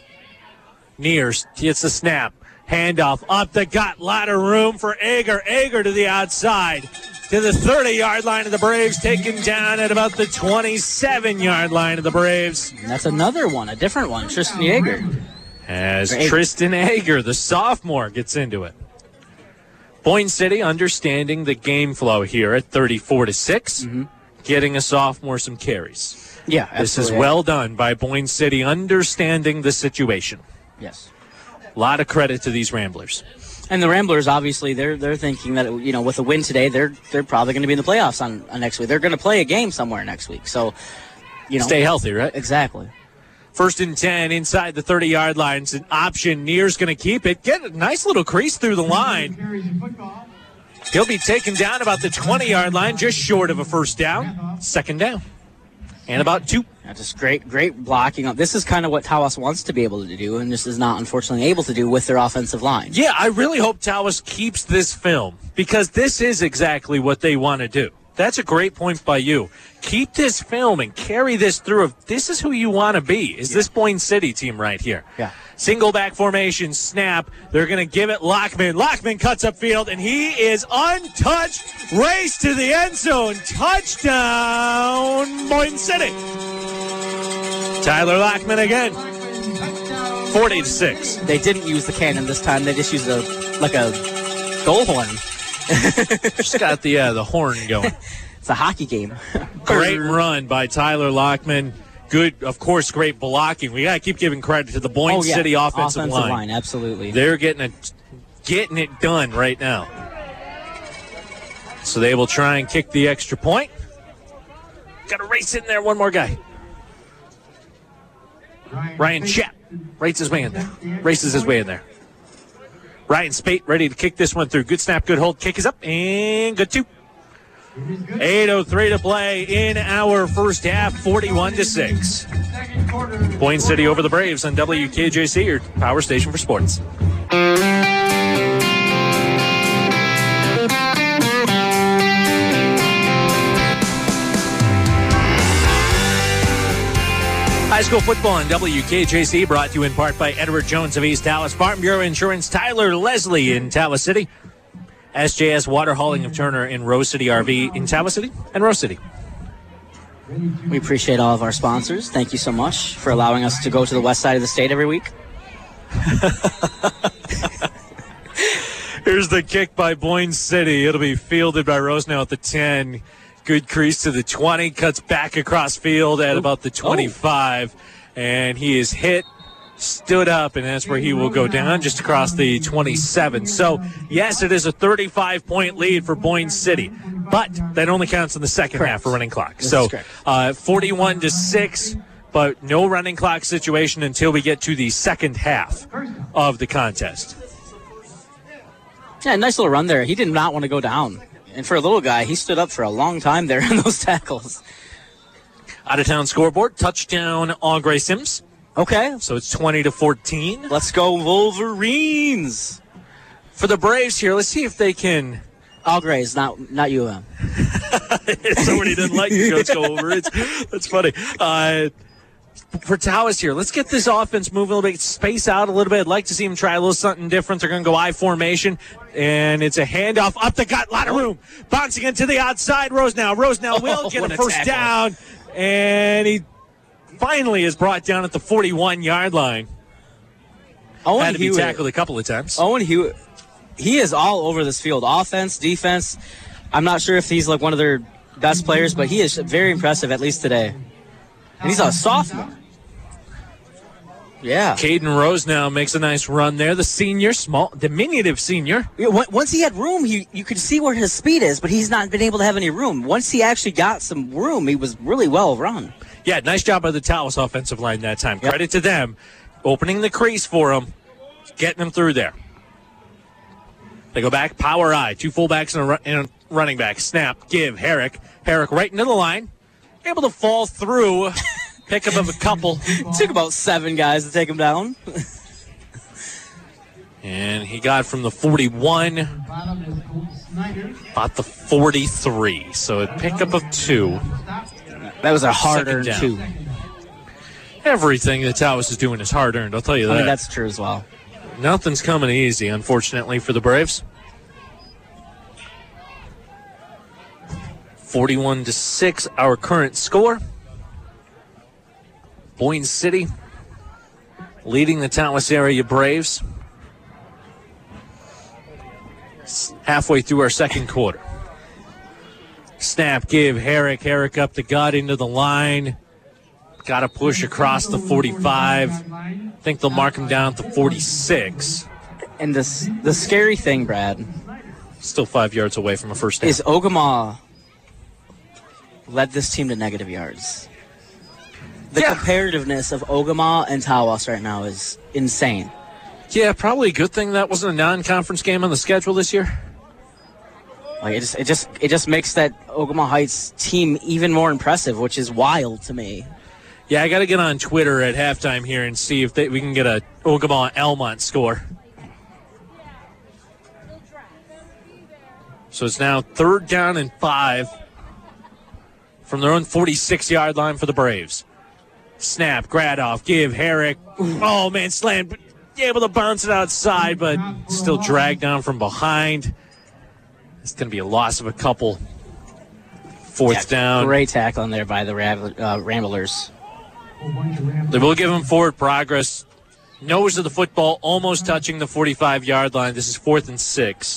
Nears gets the snap. Handoff up the gut. Lot of room for Ager. Ager to the outside. To the thirty-yard line of the Braves. Taken down at about the twenty-seven-yard line of the Braves. And that's another one, a different one. Tristan Yeager. As Ager. Tristan Ager, the sophomore, gets into it. Boyne City understanding the game flow here at thirty-four to six. Mm-hmm. Getting a sophomore some carries. Yeah, This is absolutely. well done by Boyne City understanding the situation. Yes. A lot of credit to these Ramblers. And the Ramblers, obviously, they're they're thinking that, you know, with a win today, they're they're probably going to be in the playoffs on, on next week. They're going to play a game somewhere next week. So, you know. Stay healthy, right? Exactly. First and ten inside the thirty-yard line. It's an option. Near's going to keep it. Get a nice little crease through the line. He'll be taken down about the twenty-yard line, just short of a first down. Second down. And about two. That's just great, great blocking. This is kind of what Tawas wants to be able to do, and this is not, unfortunately, able to do with their offensive line. Yeah, I really hope Tawas keeps this film because this is exactly what they want to do. That's a great point by you. Keep this film and carry this through. This is who you want to be. Is yeah. this Boyne City team right here? Yeah. Single back formation, snap. They're going to give it Lockman. Lockman cuts upfield, and he is untouched. Race to the end zone. Touchdown, Boyne City. Tyler Lockman again. forty to six. They didn't use the cannon this time. They just used a like a goal horn. Just got the uh, the horn going. It's a hockey game. Great run by Tyler Lockman. Good, of course, great blocking. We got to keep giving credit to the Boyne oh, yeah. City offensive, offensive line. line. Absolutely. They're getting it, getting it done right now. So they will try and kick the extra point. Got to race in there. One more guy. Ryan Shep races his way in there. Races his way in there. Ryan Spate ready to kick this one through. Good snap, good hold. Kick is up and good two. eight oh three to play in our first half, forty-one to six. Boyne City over the Braves on W K J C, your power station for sports. High school football on W K J C, brought to you in part by Edward Jones of East Tawas, Farm Bureau Insurance, Tyler Leslie in Tawas City, S J S Water Hauling of Turner in Rose City R V in Tawas City and Rose City. We appreciate all of our sponsors. Thank you so much for allowing us to go to the west side of the state every week. Here's the kick by Boyne City. It'll be fielded by Rosenau at the ten. Good crease to the twenty, cuts back across field at about the twenty-five, and he is hit, stood up, and that's where he will go down, just across the twenty-seven. So, yes, it is a thirty-five point lead for Boyne City, but that only counts in the second correct. half for running clock. This so, uh, forty-one to six, but no running clock situation until we get to the second half of the contest. Yeah, nice little run there. He did not want to go down. And for a little guy, he stood up for a long time there in those tackles. Out-of-town scoreboard, touchdown, Augrey Sims. Okay. So it's twenty to fourteen. Let's go Wolverines. For the Braves here, let's see if they can... Augrey's, not not U M. Somebody didn't like the coach go over. It's, that's funny. Uh, for Tawas here, let's get this offense moving a little bit, space out a little bit. I'd like to see them try a little something different. They're going to go I formation, and it's a handoff up the gut, a lot of room. Bouncing into the outside, Rosenau. Rosenau will oh, get a first tackle. down, and he finally is brought down at the forty-one-yard line. Owen Had to Hewitt. be tackled a couple of times. Owen Hewitt, he is all over this field. Offense, defense. I'm not sure if he's like one of their best players, but he is very impressive, at least today. And he's a sophomore. Yeah. Caden Rosenau makes a nice run there. The senior, small, diminutive senior. Yeah, once he had room, he you could see where his speed is, but he's not been able to have any room. Once he actually got some room, he was really well run. Yeah, nice job by the Tawas offensive line that time. Yep. Credit to them. Opening the crease for him, getting him through there. They go back, power I. Two fullbacks and a, run, and a running back. Snap, give, Herrick. Herrick right into the line. Able to fall through. Pick up of a couple. Took about seven guys to take him down. And he got from the forty-one, about the forty-three. So a pickup of two. That was a hard-earned two. Everything that Tawas is doing is hard-earned, I'll tell you that. I mean, that's true as well. Nothing's coming easy, unfortunately, for the Braves. forty-one to six, our current score. Boyne City leading the Tawas area Braves. Halfway through our second quarter. Snap, give, Herrick. Herrick up the gut into the line. Got to push across the forty-five. I think they'll mark him down to forty-six. And this, the scary thing, Brad. Still five yards away from a first down. Is Ogama led this team to negative yards. The yeah. comparativeness of Ogama and Tawas right now is insane. Yeah, probably a good thing that wasn't a non-conference game on the schedule this year. Like it just, it just, it just makes that Ogama Heights team even more impressive, which is wild to me. Yeah, I got to get on Twitter at halftime here and see if they, we can get a Ogama Elmont score. So it's now third down and five from their own forty-six-yard line for the Braves. Snap, Gradoff, give, Herrick. Oh, man, slam. Able to bounce it outside, but still dragged down from behind. It's going to be a loss of a couple. Fourth yeah, down. Great tackle in there by the uh, Ramblers. They will give him forward progress. Nose of the football, almost touching the forty-five-yard line. This is fourth and six.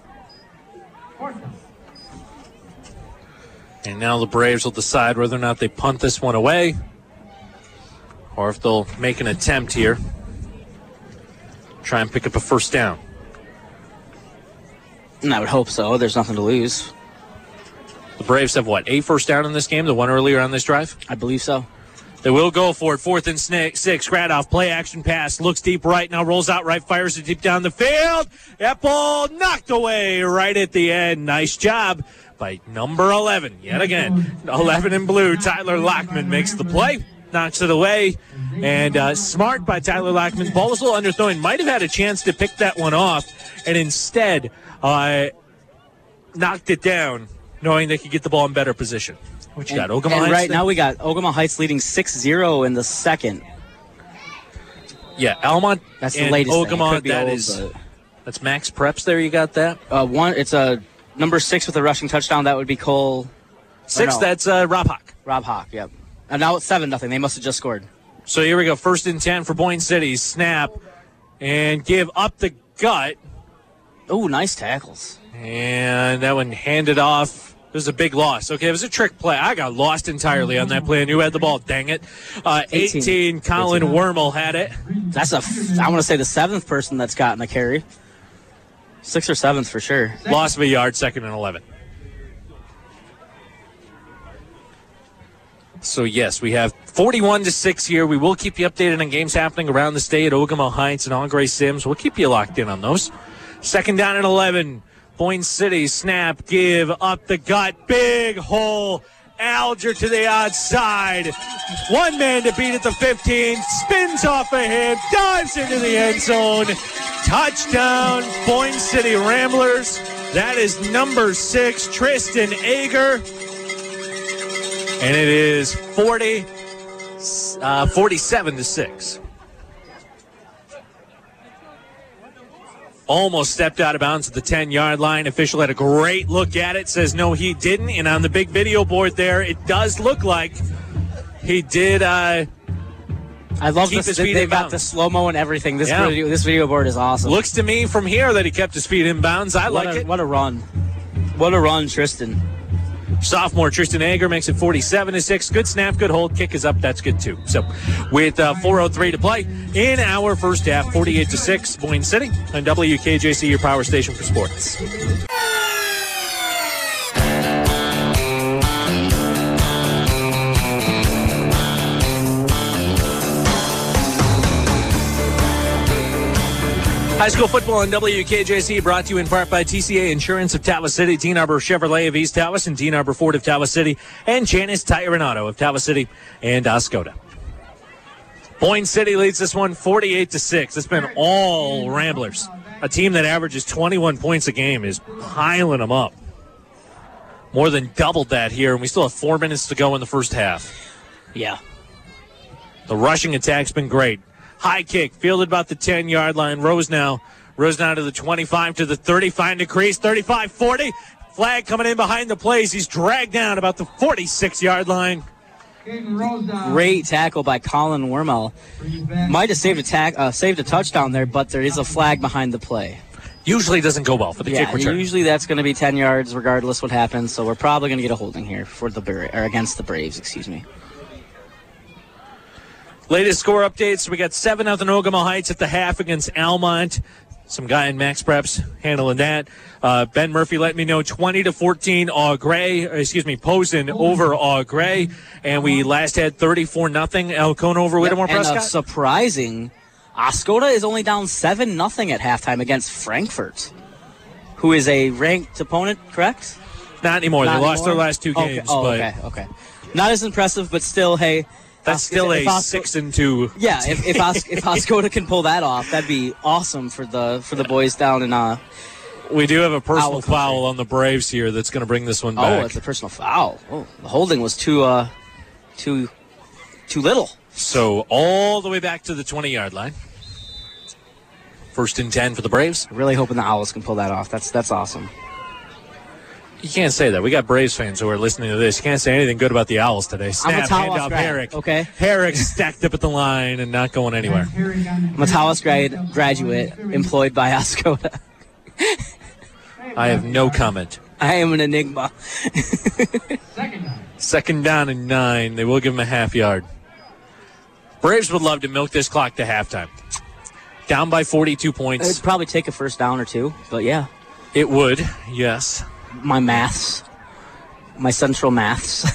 And now the Braves will decide whether or not they punt this one away or if they'll make an attempt here. Try and pick up a first down. And I would hope so. There's nothing to lose. The Braves have, what, eight first down in this game? The one earlier on this drive? I believe so. They will go for it. Fourth and six. Gradoff, play action pass. Looks deep right. Now rolls out right. Fires it deep down the field. That ball knocked away right at the end. Nice job by number eleven. Yet again, eleven in blue. Tyler Lockman makes the play. Knocks it away. And uh, smart by Tyler Lockman. Ball was a little underthrown. Might have had a chance to pick that one off. And instead, uh, knocked it down, knowing they could get the ball in better position. What you and, got, Ogama and Heights? Right now we got Ogama Heights leading six zero in the second. Yeah, Almont that's and the latest Ogama, that old, is, that's Max Preps there, you got that? Uh, one, it's a number six with a rushing touchdown. That would be Cole. Six, no, that's uh, Rob Hawk. Rob Hawk, yep. And now it's seven nothing. They must have just scored. So here we go, first and ten for Boyne City. Snap and give up the gut. Oh, nice tackles. And that one handed off. It was a big loss. Okay, it was a trick play. I got lost entirely on that play. And who had the ball? Dang it. Uh, eighteen, eighteen, Colin eighteen. Wormel had it. That's a, I want to say the seventh person that's gotten a carry. Sixth or seventh for sure. Loss of a yard, second and eleven. So, yes, we have forty-one to six here. We will keep you updated on games happening around the state, Ogama Heights and Andre Sims. We'll keep you locked in on those. Second down and eleven. Boyne City, snap, give, up the gut, big hole. Alger to the outside. One man to beat at the fifteen. Spins off a hip, dives into the end zone. Touchdown, Boyne City Ramblers. That is number six, Tristan Ager. And it is forty, uh, forty-seven to six. Almost stepped out of bounds at the ten-yard line. Official had a great look at it. Says, no, he didn't. And on the big video board there, it does look like he did uh, I love keep this. his feet They've in got bounds. the slow-mo and everything. This, yeah. video, this video board is awesome. Looks to me from here that he kept his feet in bounds. I what like a, it. What a run. What a run, Tristan. Sophomore Tristan Ager makes it forty-seven to six. Good snap, good hold. Kick is up. That's good, too. So with uh, four oh three to play in our first half, forty-eight to six, Boyne City on W K J C, your power station for sports. High school football on W K J C brought to you in part by T C A Insurance of Tawas City, Dean Arbor Chevrolet of East Tawas, and Dean Arbor Ford of Tawas City, and Janice Tire and Auto of Tawas City and Oscoda. Boyne City leads this one forty-eight to six. It's been all Ramblers. A team that averages twenty-one points a game is piling them up. More than doubled that here, and we still have four minutes to go in the first half. Yeah. The rushing attack's been great. High kick, fielded about the ten-yard line. Rose now. Rose now to the twenty-five, to the thirty. Find a crease, thirty-five forty. Flag coming in behind the plays. He's dragged down about the forty-six-yard line. Great tackle by Colin Wormel. Might have saved a, tack, uh, saved a touchdown there, but there is a flag behind the play. Usually doesn't go well for the yeah, kick return. Usually that's going to be ten yards regardless what happens, so we're probably going to get a holding here for the or against the Braves, excuse me. Latest score updates, we got seven nothing Ogama Heights at the half against Almont. Some guy in Max Preps handling that. Uh, Ben Murphy let me know twenty to fourteen Au Gray, excuse me, Posen over Au Gray. And we last had thirty-four nothing Elkona over yep, Whittemore and Prescott. And surprising, Oscoda is only down seven nothing at halftime against Frankfurt, who is a ranked opponent, correct? Not anymore. Not they lost anymore? their last two okay. games. Oh, but okay, okay. Not as impressive, but still, hey. That's still a Osco- six and two. Yeah, if if, Os- if Oscoda can pull that off, that'd be awesome for the for the boys down in uh, We do have a personal Owl foul country. on the Braves here that's going to bring this one back. Oh, it's a personal foul. Oh, the holding was too, uh, too, too little. So all the way back to the twenty-yard line. First and ten for the Braves. Really hoping the Owls can pull that off. That's that's awesome. You can't say that. We got Braves fans who are listening to this. You can't say anything good about the Owls today. Snap, I'm a Tawas handoff, grad, Herrick. okay? Herrick stacked up at the line and not going anywhere. I'm a Tawas grad, graduate employed by Oscoda. I have no comment. I am an enigma. Second down. Second down and nine. They will give him a half yard. Braves would love to milk this clock to halftime. Down by forty-two points. It'd probably take a first down or two, but yeah. It would, yes. My maths. My central maths.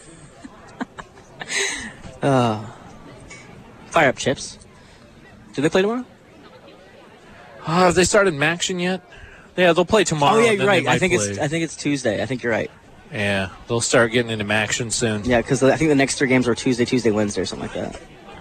uh, fire up Chips. Do they play tomorrow? Uh, have they started Maction yet? Yeah, they'll play tomorrow. Oh yeah, then you're they right. I might think play. it's I think it's Tuesday. I think you're right. Yeah, they'll start getting into Maction soon. Yeah, because I think the next three games were Tuesday, Tuesday, Wednesday, or something like that.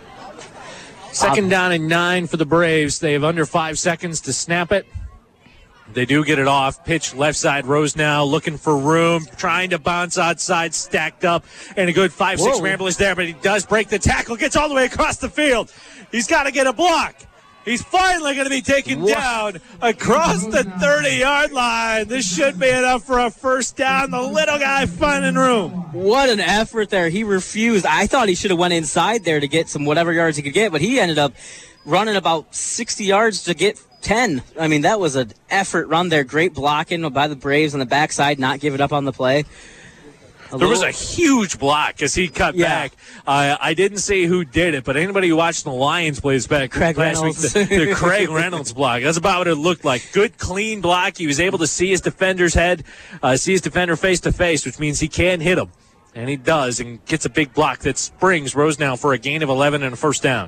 Second Um, down and nine for the Braves. They have under five seconds to snap it. They do get it off. Pitch left side. Rose now looking for room, trying to bounce outside, stacked up, and a good five, six Whoa. ramblers there, but he does break the tackle, gets all the way across the field. He's got to get a block. He's finally going to be taken What? down across the thirty-yard line. This should be enough for a first down. The little guy finding room. What an effort there. He refused. I thought he should have went inside there to get some whatever yards he could get, but he ended up running about sixty yards to get ten. I mean, that was an effort run there. Great blocking by the Braves on the backside, not giving up on the play. A There was little- a huge block as he cut Yeah. back. Uh, I didn't say who did it, but anybody who watched the Lions plays back Craig last week, Reynolds. the, the Craig Reynolds block. That's about what it looked like. Good, clean block. He was able to see his defender's head, uh, see his defender face to face, which means he can hit him. And he does, and gets a big block that springs Rose now for a gain of eleven and a first down.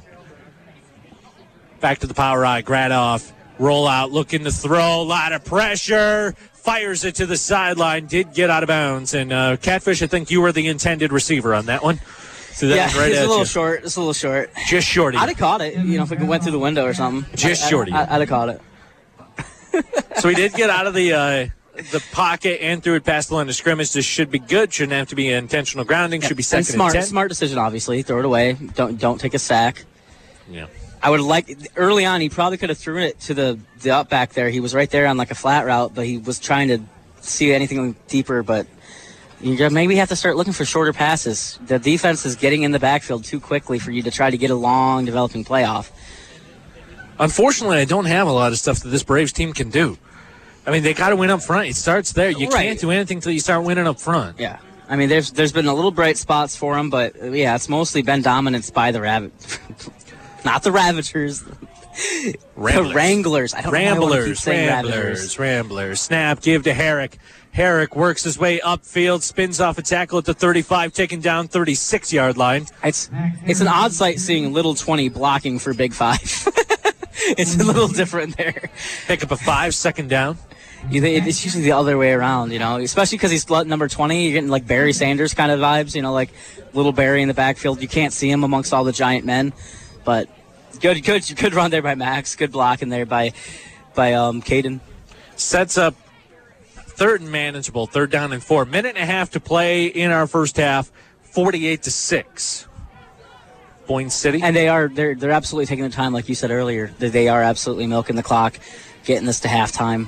Back to the power eye. Gradoff. Roll out, looking to throw. A lot of pressure. Fires it to the sideline. Did get out of bounds. And uh, Catfish, I think you were the intended receiver on that one. So that yeah, was right it's at a little you. short. It's a little short. Just shorty. I'd have caught it, you know, if it went through the window or something. Just I- I- shorty. I, I'd have caught it. So he did get out of the uh, the pocket and threw it past the line of scrimmage. This should be good. Shouldn't have to be intentional grounding. Should be And second smart, and ten. smart decision, obviously. Throw it away. Don't don't take a sack. Yeah. I would like early on. He probably could have thrown it to the the up back there. He was right there on like a flat route, but he was trying to see anything deeper. But you gotta maybe have to start looking for shorter passes. The defense is getting in the backfield too quickly for you to try to get a long developing play off. Unfortunately, I don't have a lot of stuff that this Braves team can do. I mean, they got to win up front. It starts there. You Right. can't do anything until you start winning up front. Yeah, I mean, there's there's been a little bright spots for him, but uh, yeah, it's mostly been dominance by the Rabbit, not the Ravagers. Ramblers. The Wranglers. I don't know why I wanna keep Ramblers, saying Ramblers, Ravagers. Ramblers. Snap, give to Herrick. Herrick works his way upfield, spins off a tackle at the thirty-five, taken down thirty-six-yard line. It's it's an odd sight seeing little twenty blocking for big five. It's a little different there. Pick up a five, second down. You think it's usually the other way around, you know, especially because he's number twenty. You're getting like Barry Sanders kind of vibes, you know, like little Barry in the backfield. You can't see him amongst all the giant men, but good, good, good run there by Max. Good blocking there by by um, Caden. Sets up third and manageable, third down and four. Minute and a half to play in our first half, forty-eight to six. Boyne City. And they are they're they're absolutely taking their time, like you said earlier. They they are absolutely milking the clock, getting this to halftime.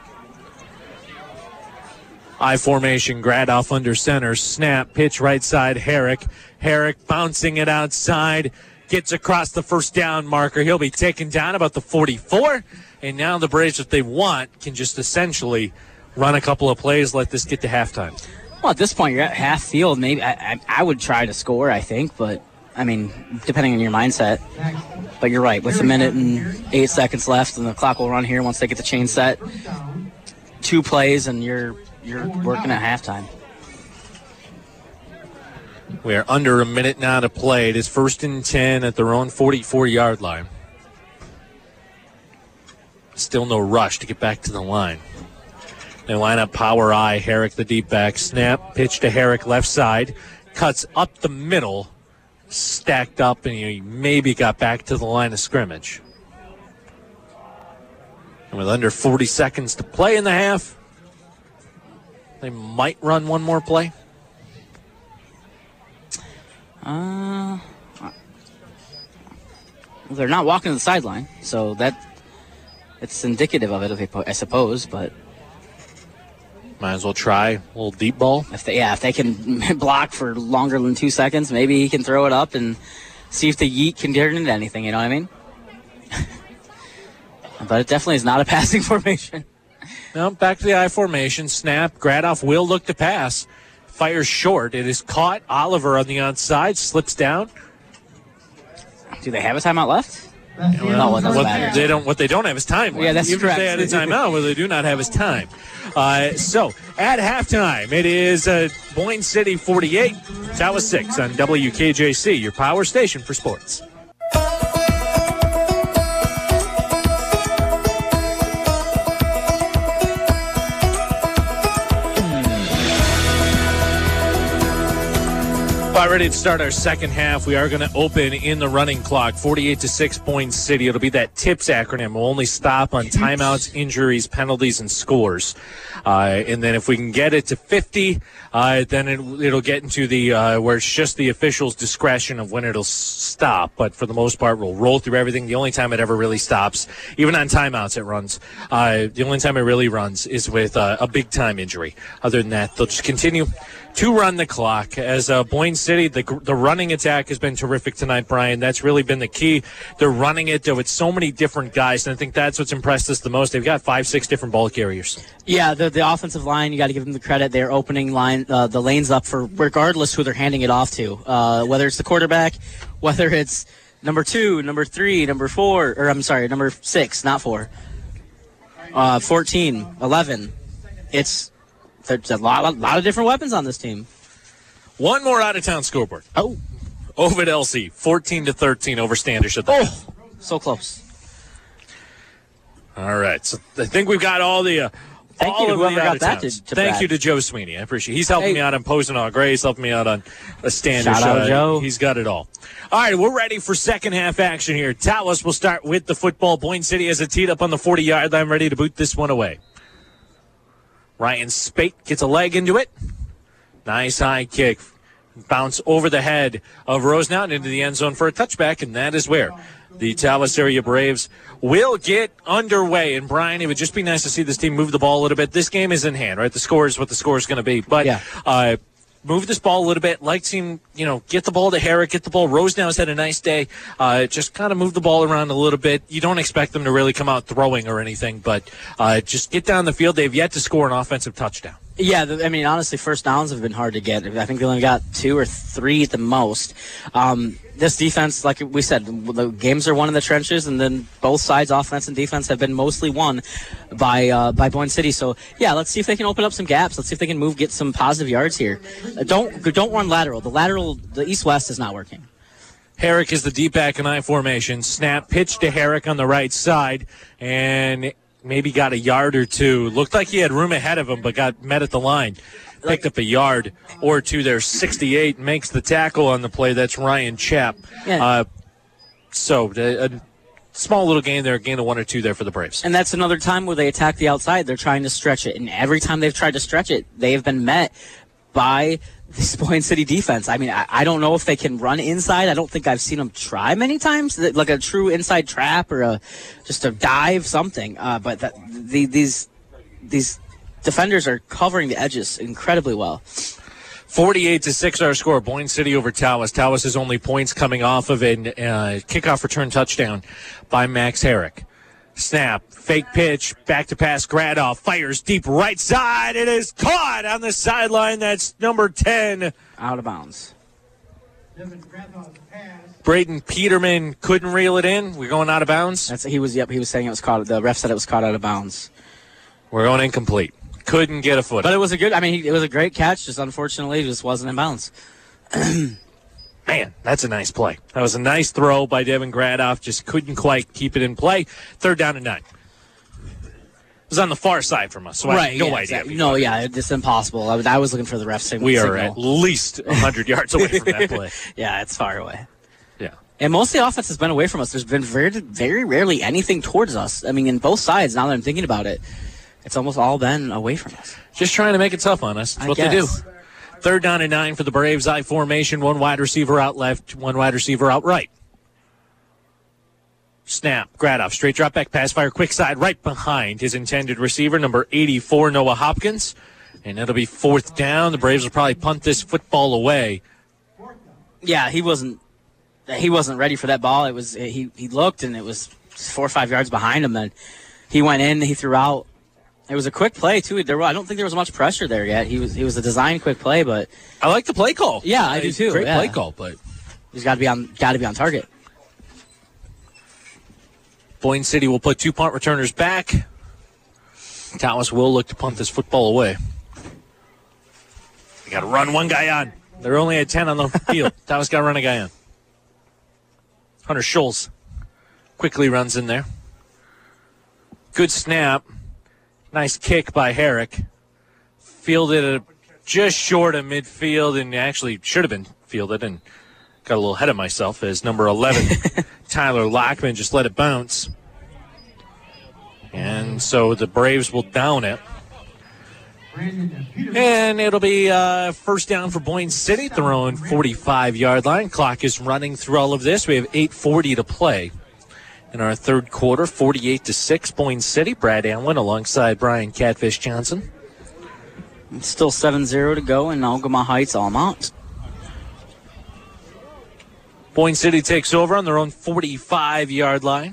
I formation, Gradoff under center, snap, pitch right side, Herrick. Herrick bouncing it outside, gets across the first down marker. He'll be taken down about the forty-four. And now the Braves, if they want, can just essentially run a couple of plays, let this get to halftime. Well, at this point, you're at half field. Maybe I, I, I would try to score, I think, but I mean, depending on your mindset. But you're right. With a minute and eight seconds left, and the clock will run here once they get the chain set. Two plays, and you're you're working at halftime. We are under a minute now to play. It is first and ten at their own forty-four-yard line. Still no rush to get back to the line. They line up power I, Herrick the deep back. Snap, pitch to Herrick left side. Cuts up the middle. Stacked up, and he maybe got back to the line of scrimmage. And with under forty seconds to play in the half, they might run one more play. Uh, they're not walking to the sideline, so that it's indicative of it, I suppose. But might as well try a little deep ball. If they, yeah, if they can block for longer than two seconds, maybe he can throw it up and see if the yeet can turn into anything. You know what I mean? But it definitely is not a passing formation. No, back to the I formation. Snap. Gradoff will look to pass. Fires short. It is caught. Oliver on the onside. Slips down. Do they have a timeout left? That's No, it doesn't what matter. they don't. What they don't have is time. Yeah, that's Even correct. if they had a timeout, what they do not have is time. Uh, so at halftime, it is uh, Boyne City forty-eight, Tawas six on W K J C, your power station for sports. About ready to start our second half. We are going to open in the running clock, forty-eight to six Boyne City. It'll be that TIPS acronym. We'll only stop on timeouts, injuries, penalties, and scores. Uh, and then if we can get it to fifty, uh, then it, it'll get into the uh, where it's just the official's discretion of when it'll stop. But for the most part, we'll roll through everything. The only time it ever really stops, even on timeouts, it runs. Uh, the only time it really runs is with uh, a big time injury. Other than that, they'll just continue to run the clock. As uh, Boyne City, the the running attack has been terrific tonight, Brian. That's really been the key. They're running it with so many different guys, and I think that's what's impressed us the most. They've got five, six different ball carriers. Yeah, the the offensive line, you got to give them the credit. They're opening line uh, the lanes up for regardless who they're handing it off to, uh, whether it's the quarterback, whether it's number two, number three, number four, or I'm sorry, number six, not four, uh, fourteen, eleven. It's there's a lot, a lot of different weapons on this team. One more out-of-town scoreboard. Oh, Ovid L C, fourteen to thirteen over Standish at the half. oh, so close. All right, so I think we've got all the. Uh, Thank all you to of whoever the got that out-of-towns. to- to Thank Brad. you to Joe Sweeney. I appreciate it. He's helping Hey. me out on Posenau Gray. He's helping me out on a Standish. Shout out, uh, Joe. He's got it all. All right, we're ready for second half action here. Tawas will start with the football. Boyne City has it teed up on the forty-yard line, ready to boot this one away. Ryan Spate gets a leg into it. Nice high kick. Bounce over the head of Rosenau into the end zone for a touchback, and that is where the Tawas area Braves will get underway. And, Brian, it would just be nice to see this team move the ball a little bit. This game is in hand, right? The score is what the score is going to be. But Yeah. uh, move this ball a little bit. Like team, you know, get the ball to Herrick, get the ball. Rosenau's had a nice day. Uh, just kind of move the ball around a little bit. You don't expect them to really come out throwing or anything, but uh, just get down the field. They've yet to score an offensive touchdown. Yeah, the, I mean, honestly, first downs have been hard to get. I think they only got two or three at the most. Um, this defense, like we said, the games are won in the trenches, and then both sides, offense and defense, have been mostly won by uh, by Boyne City. So, yeah, let's see if they can open up some gaps. Let's see if they can move, get some positive yards here. Uh, don't don't run lateral. The lateral, the east-west is not working. Herrick is the deep back in I formation. Snap, pitch to Herrick on the right side, and maybe got a yard or two. Looked like he had room ahead of him, but got met at the line. Picked up a yard or two there. sixty-eight makes the tackle on the play. That's Ryan Chapp. Yeah. Uh, so a, a small little gain there, a gain of one or two there for the Braves. And that's another time where they attack the outside. They're trying to stretch it. And every time they've tried to stretch it, they have been met by this Boyne City defense. I mean, I, I don't know if they can run inside. I don't think I've seen them try many times, like a true inside trap or a just a dive, something. Uh, but that, the, these these defenders are covering the edges incredibly well. forty-eight to six our score. Boyne City over Tawas. Tawas' only points coming off of an uh, kickoff return touchdown by Max Herrick. Snap, fake pitch, back to pass. Gradoff fires deep right side. It is caught on the sideline. That's number ten. Out of bounds. Braden Peterman couldn't reel it in. We're going out of bounds. That's he was. Yep, he was saying it was caught. The ref said it was caught out of bounds. We're going incomplete. Couldn't get a foot. But it was a good. I mean, it was a great catch. Just unfortunately, it just wasn't in bounds. Man, that's a nice play. That was a nice throw by Devin Gradoff. Just couldn't quite keep it in play. Third down and nine. It was on the far side from us, so I have no yeah, idea. exactly. No, yeah, it's impossible. I was, I was looking for the ref signal. We are signal. at least one hundred yards away from that play. Yeah, it's far away. Yeah. And most of the offense has been away from us. There's been very, very rarely anything towards us. I mean, in both sides, now that I'm thinking about it, it's almost all been away from us. Just trying to make it tough on us. That's I what guess. they do. Third down and nine for the Braves. I formation, one wide receiver out left, one wide receiver out right. Snap, Gradoff, straight drop back pass, fire, quick side, right behind his intended receiver, number eighty-four, Noah Hopkins. And it'll be fourth down. The Braves will probably punt this football away. Yeah, he wasn't he wasn't ready for that ball. It was he he looked and it was four or five yards behind him, and he went in, he threw out. It was a quick play too. There, I don't think there was much pressure there yet. He was he was a design quick play, but I like the play call. Yeah, I do too. Great yeah. play call, but he's got to be on got to be on target. Boyne City will put two punt returners back. Tawas will look to punt this football away. They got to run one guy on. They're only at ten on the field. Tawas got to run a guy on. Hunter Scholes quickly runs in there. Good snap. Nice kick by Herrick. Fielded it just short of midfield, and actually should have been fielded, and got a little ahead of myself as number eleven, Tyler Lockman, just let it bounce. And so the Braves will down it. And it'll be uh, first down for Boyne City, their own forty-five-yard line. Clock is running through all of this. We have eight forty to play in our third quarter, forty-eight to six, Boyne City. Brad Allen alongside Brian Catfish Johnson. It's still seven zero to go in Algoma Heights, Almont. Boyne City takes over on their own forty-five-yard line.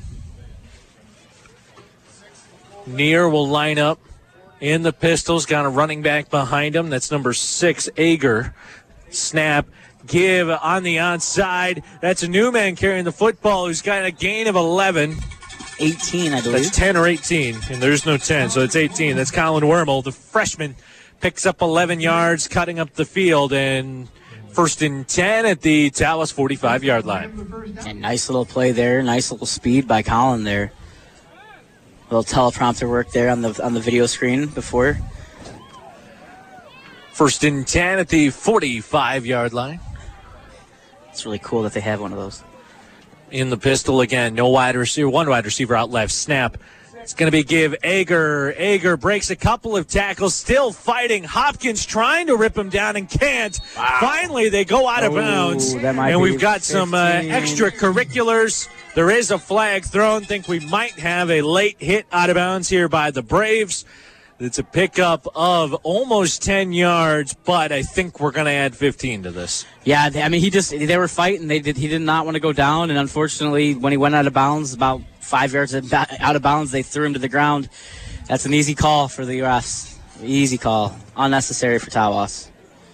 Neer will line up in the pistols. Got a running back behind him. That's number six, Ager. Snap. Give on the outside. That's a new man carrying the football who's got a gain of eleven. eighteen, I believe. That's ten or eighteen, and there's no ten, so it's eighteen. That's Colin Wormel. The freshman picks up eleven yards, cutting up the field, and first and ten at the Tawas forty-five-yard line. And nice little play there. Nice little speed by Colin there. Little teleprompter work there on the on the video screen before. First and ten at the forty-five-yard line. It's really cool that they have one of those. In the pistol again, no wide receiver, one wide receiver out left. Snap. It's going to be give Ager. Ager breaks a couple of tackles, still fighting. Hopkins trying to rip him down and can't. Wow. Finally, they go out of oh, bounds. And we've got some uh, extracurriculars. There is a flag thrown. Think we might have a late hit out of bounds here by the Braves. It's a pickup of almost ten yards, but I think we're going to add fifteen to this. Yeah, I mean, he just they were fighting. They did. He did not want to go down, and unfortunately, when he went out of bounds, about five yards out of bounds, they threw him to the ground. That's an easy call for the refs. Easy call. Unnecessary for Tawas.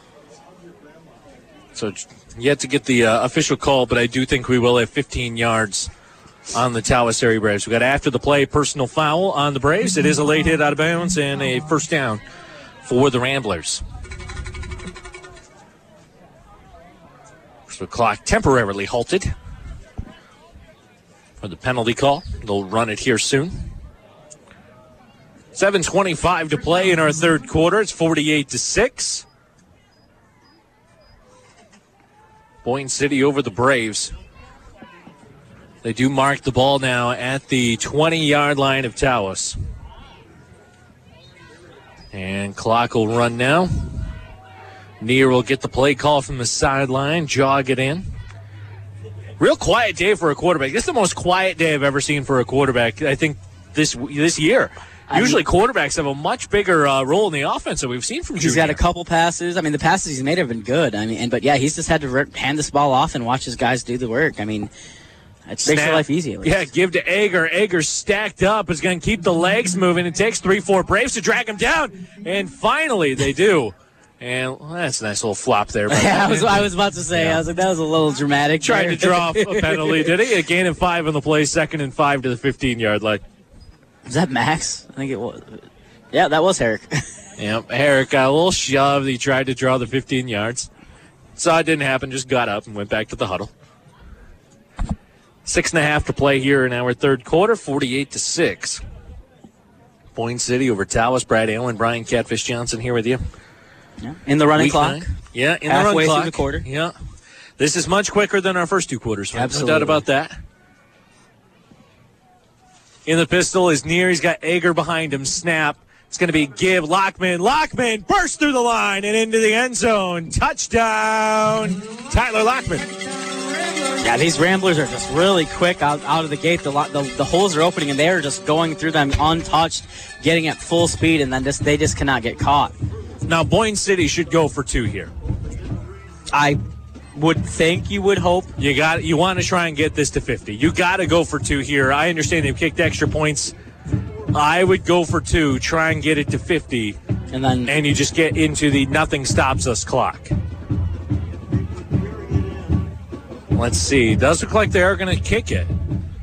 So yet to get the uh, official call, but I do think we will have fifteen yards on the Tawas area Braves. We got after the play personal foul on the Braves. It is a late hit out of bounds and a first down for the Ramblers. So clock temporarily halted for the penalty call. They'll run it here soon. seven twenty-five to play in our third quarter. It's forty-eight to six. Boyne City over the Braves. They do mark the ball now at the twenty-yard line of Tawas. And clock will run now. Neer will get the play call from the sideline, jog it in. Real quiet day for a quarterback. This is the most quiet day I've ever seen for a quarterback, I think, this this year. Usually quarterbacks have a much bigger uh, role in the offense that we've seen from Junior. He's got a couple passes. I mean, the passes he's made have been good. I mean, and, but, yeah, he's just had to re- hand this ball off and watch his guys do the work. I mean, it makes their life easy. At least. Yeah, give to Ager. Ager stacked up is going to keep the legs moving. It takes three, four Braves to drag him down, and finally they do. And well, that's a nice little flop there. Yeah, I was, I was about to say, yeah. I was like, that was a little dramatic. Tried to draw a penalty, did he? A gain of five on the play, second and five to the fifteen-yard line. Was that Max? I think it was. Yeah, that was Herrick. Yep, Herrick got a little shoved. He tried to draw the fifteen yards. Saw it didn't happen, just got up and went back to the huddle. Six and a half to play here in our third quarter, forty-eight to six. Boyne City over Tawas. Brad Allen, Brian Catfish Johnson here with you. Yeah. In the running Week clock. Nine. Yeah, in Halfway the running clock. Through the quarter. Yeah. This is much quicker than our first two quarters. Absolutely. No doubt about that. In the pistol is Neer. He's got Ager behind him. Snap. It's going to be give. Lockman. Lockman bursts through the line and into the end zone. Touchdown, Tyler Lockman. Yeah, these Ramblers are just really quick out, out of the gate. The, the the holes are opening, and they're just going through them untouched, getting at full speed, and then just, they just cannot get caught. Now, Boyne City should go for two here. I would think you would hope. You got you want to try and get this to fifty. You got to go for two here. I understand they've kicked extra points. I would go for two, try and get it to fifty, and then and you just get into the nothing stops us clock. Let's see. Does look like they are going to kick it.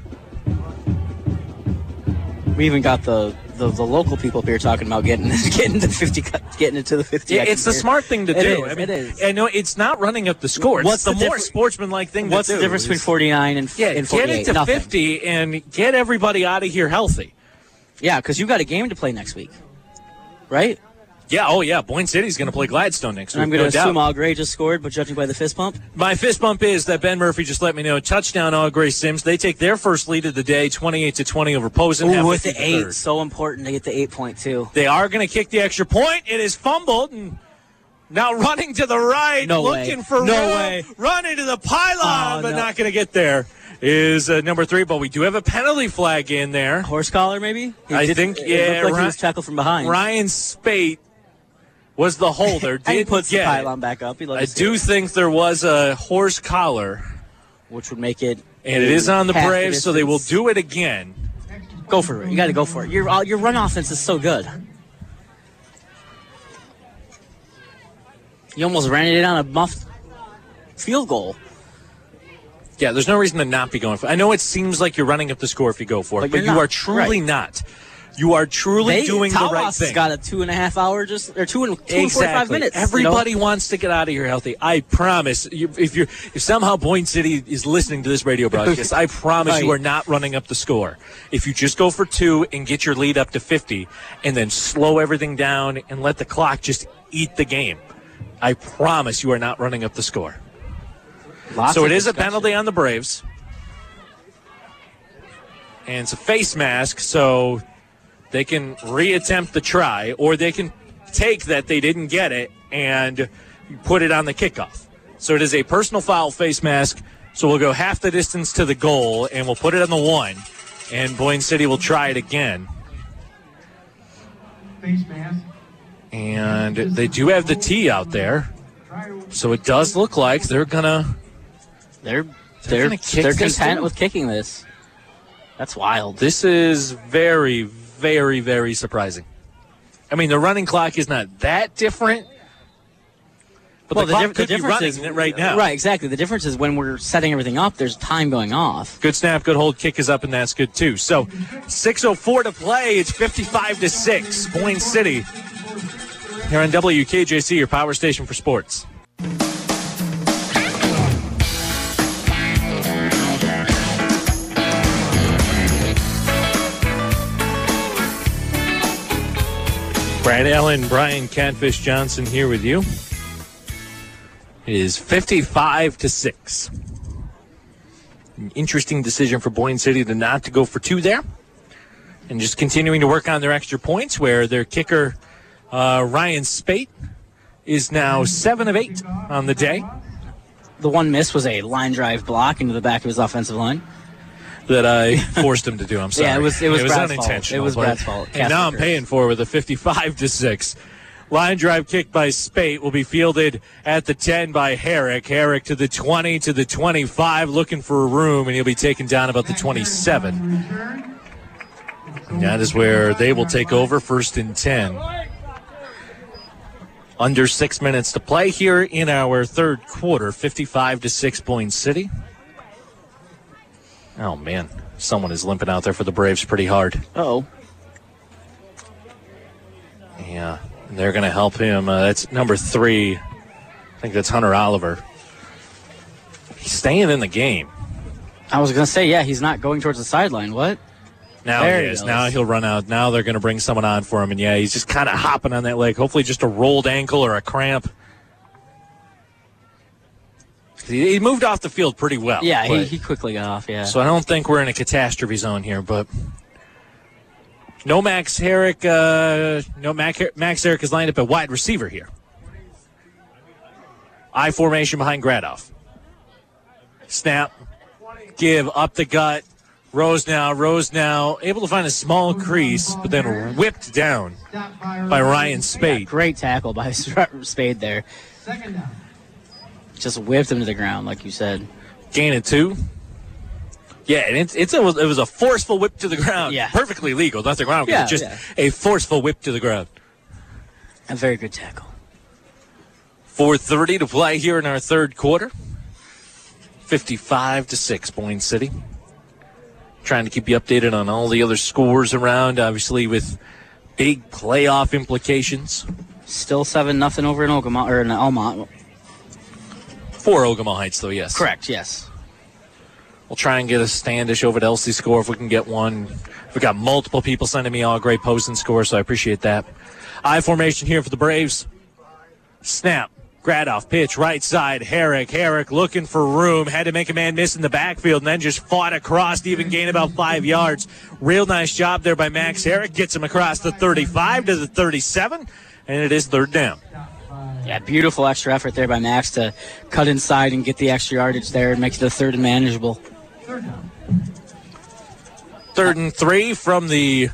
We even got the, the, the local people up here talking about getting getting the fifty, getting it to the fifty. Yeah, it's the smart thing to it do. Is, I mean, it is. I know it's not running up the score. It's What's the, the more differ- sportsmanlike thing to do. What's the difference between forty-nine and, yeah, and get forty-eight? it to Nothing. fifty and get everybody out of here healthy. Yeah, because you've got a game to play next week, right? Yeah, oh yeah, Boyne City's going to play Gladstone next And week. I'm going to no assume doubt. All Gray just scored, but judging by the fist bump. My fist bump is that Ben Murphy just let me know. Touchdown, All Gray Sims. They take their first lead of the day, twenty-eight to twenty over Posen. Ooh, with the eight, third. So important to get the eight point two. They are going to kick the extra point. It is fumbled and now running to the right, no looking way. for no room, way. running to the pylon, oh, but no. not going to get there. Is uh, number three, but we do have a penalty flag in there. Horse collar, maybe. He I did, think it yeah. looked like Ryan, he was tackled from behind. Ryan Spate was the holder. and he Didn't puts the get pylon it. back up. I do it. think there was a horse collar, which would make it. and it is on the half Braves, the so they will do it again. Go for it. You got to go for it. Your uh, your run offense is so good. You almost ran it on a muffed field goal. Yeah, there's no reason to not be going for it. I know it seems like you're running up the score if you go for it, but, but you not. are truly right. not. You are truly they, doing Tawas the right thing. Has got a two and a half hour, just or two and two exactly. and forty-five minutes. Everybody you know? wants to get out of here healthy. I promise. You, if you if somehow Boyne City is listening to this radio broadcast, I promise right. you are not running up the score. If you just go for two and get your lead up to fifty, and then slow everything down and let the clock just eat the game, I promise you are not running up the score. Lots so of it is discussion. a penalty on the Braves. And it's a face mask, so they can reattempt the try, or they can take that they didn't get it and put it on the kickoff. So it is a personal foul face mask, so we'll go half the distance to the goal, and we'll put it on the one, and Boyne City will try it again. Face mask. And they do have the tee out there, so it does look like they're going to They're They're they're gonna kick they're this content too. with kicking this. That's wild. This is very, very, very surprising. I mean, the running clock is not that different, but well, the clock diff- could the be running is it right now. Right, exactly. The difference is when we're setting everything up, there's time going off. Good snap, good hold, kick is up, and that's good too. So, six oh four to play. It's fifty-five to six. Boyne City here on W K J C, your power station for sports. Brad Allen, Brian Catfish Johnson here with you. It is fifty-five to six. An interesting decision for Boyne City to not to go for two there. And just continuing to work on their extra points, where their kicker, uh, Ryan Spate, is now seven of eight on the day. The one miss was a line drive block into the back of his offensive line. That I forced him to do. I'm sorry. Yeah, it was- it was Brad's fault. unintentional. It was but- Brad's fault. And now I'm Casper paying for it with a fifty-five to six. Line drive kick by Spate will be fielded at the ten by Herrick. Herrick to the twenty, to the twenty-five, looking for a room, and he'll be taken down about the twenty-seven. And that is where they will take over, first and ten. Under six minutes to play here in our third quarter, fifty-five to six Boyne City. Oh, man. Someone is limping out there for the Braves pretty hard. Uh-oh. Yeah, and they're going to help him. Uh, that's number three. I think that's Hunter Oliver. He's staying in the game. I was going to say, yeah, he's not going towards the sideline. What? Now There he he is. goes. Now he'll run out. Now they're going to bring someone on for him. And, yeah, he's just kind of hopping on that leg. Hopefully just a rolled ankle or a cramp. He, he moved off the field pretty well. Yeah, he, but- he quickly got off, yeah. So I don't think we're in a catastrophe zone here, but no Max Herrick. Uh, no Max, Max Herrick is lined up at wide receiver here. I formation behind Gradoff. Snap, give up the gut. Rose now, Rose now, able to find a small crease, but then whipped down by Ryan Spade. Great tackle by Spade there. Second down. Just whipped him to the ground, like you said. Gain of two. Yeah, and it's, it's a, it was a forceful whip to the ground. Yeah. Perfectly legal, not the ground. Yeah, just yeah. a forceful whip to the ground. A very good tackle. four thirty to play here in our third quarter. fifty-five to six, Boyne City. Trying to keep you updated on all the other scores around, obviously with big playoff implications. Still seven nothing over in Ogama or in Almont. For Ogama Heights, though, yes. Correct, yes. We'll try and get a Standish over at L C score if we can get one. We've got multiple people sending me all great posts and scores, so I appreciate that. I formation here for the Braves. Snap. Gradoff pitch right side. Herrick. Herrick looking for room. Had to make a man miss in the backfield and then just fought across to even gain about five yards. Real nice job there by Max Herrick. Gets him across the thirty-five to the thirty-seven, and it is third down. Yeah, beautiful extra effort there by Max to cut inside and get the extra yardage there and make it a third and manageable. Third down. Third and three from the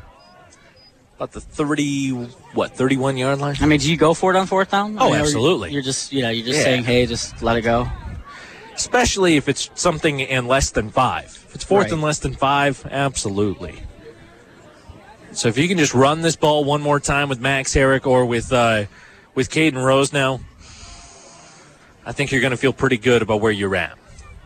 about the thirty, what, thirty-one yard line? I mean, do you go for it on fourth down? I Oh, mean, or you- absolutely. You're just, you know, you're just Yeah. saying, hey, just let it go. Especially if it's something in less than five. If it's fourth Right. and less than five, absolutely. So if you can just run this ball one more time with Max Herrick or with uh, with Caden Rose now, I think you're going to feel pretty good about where you're at.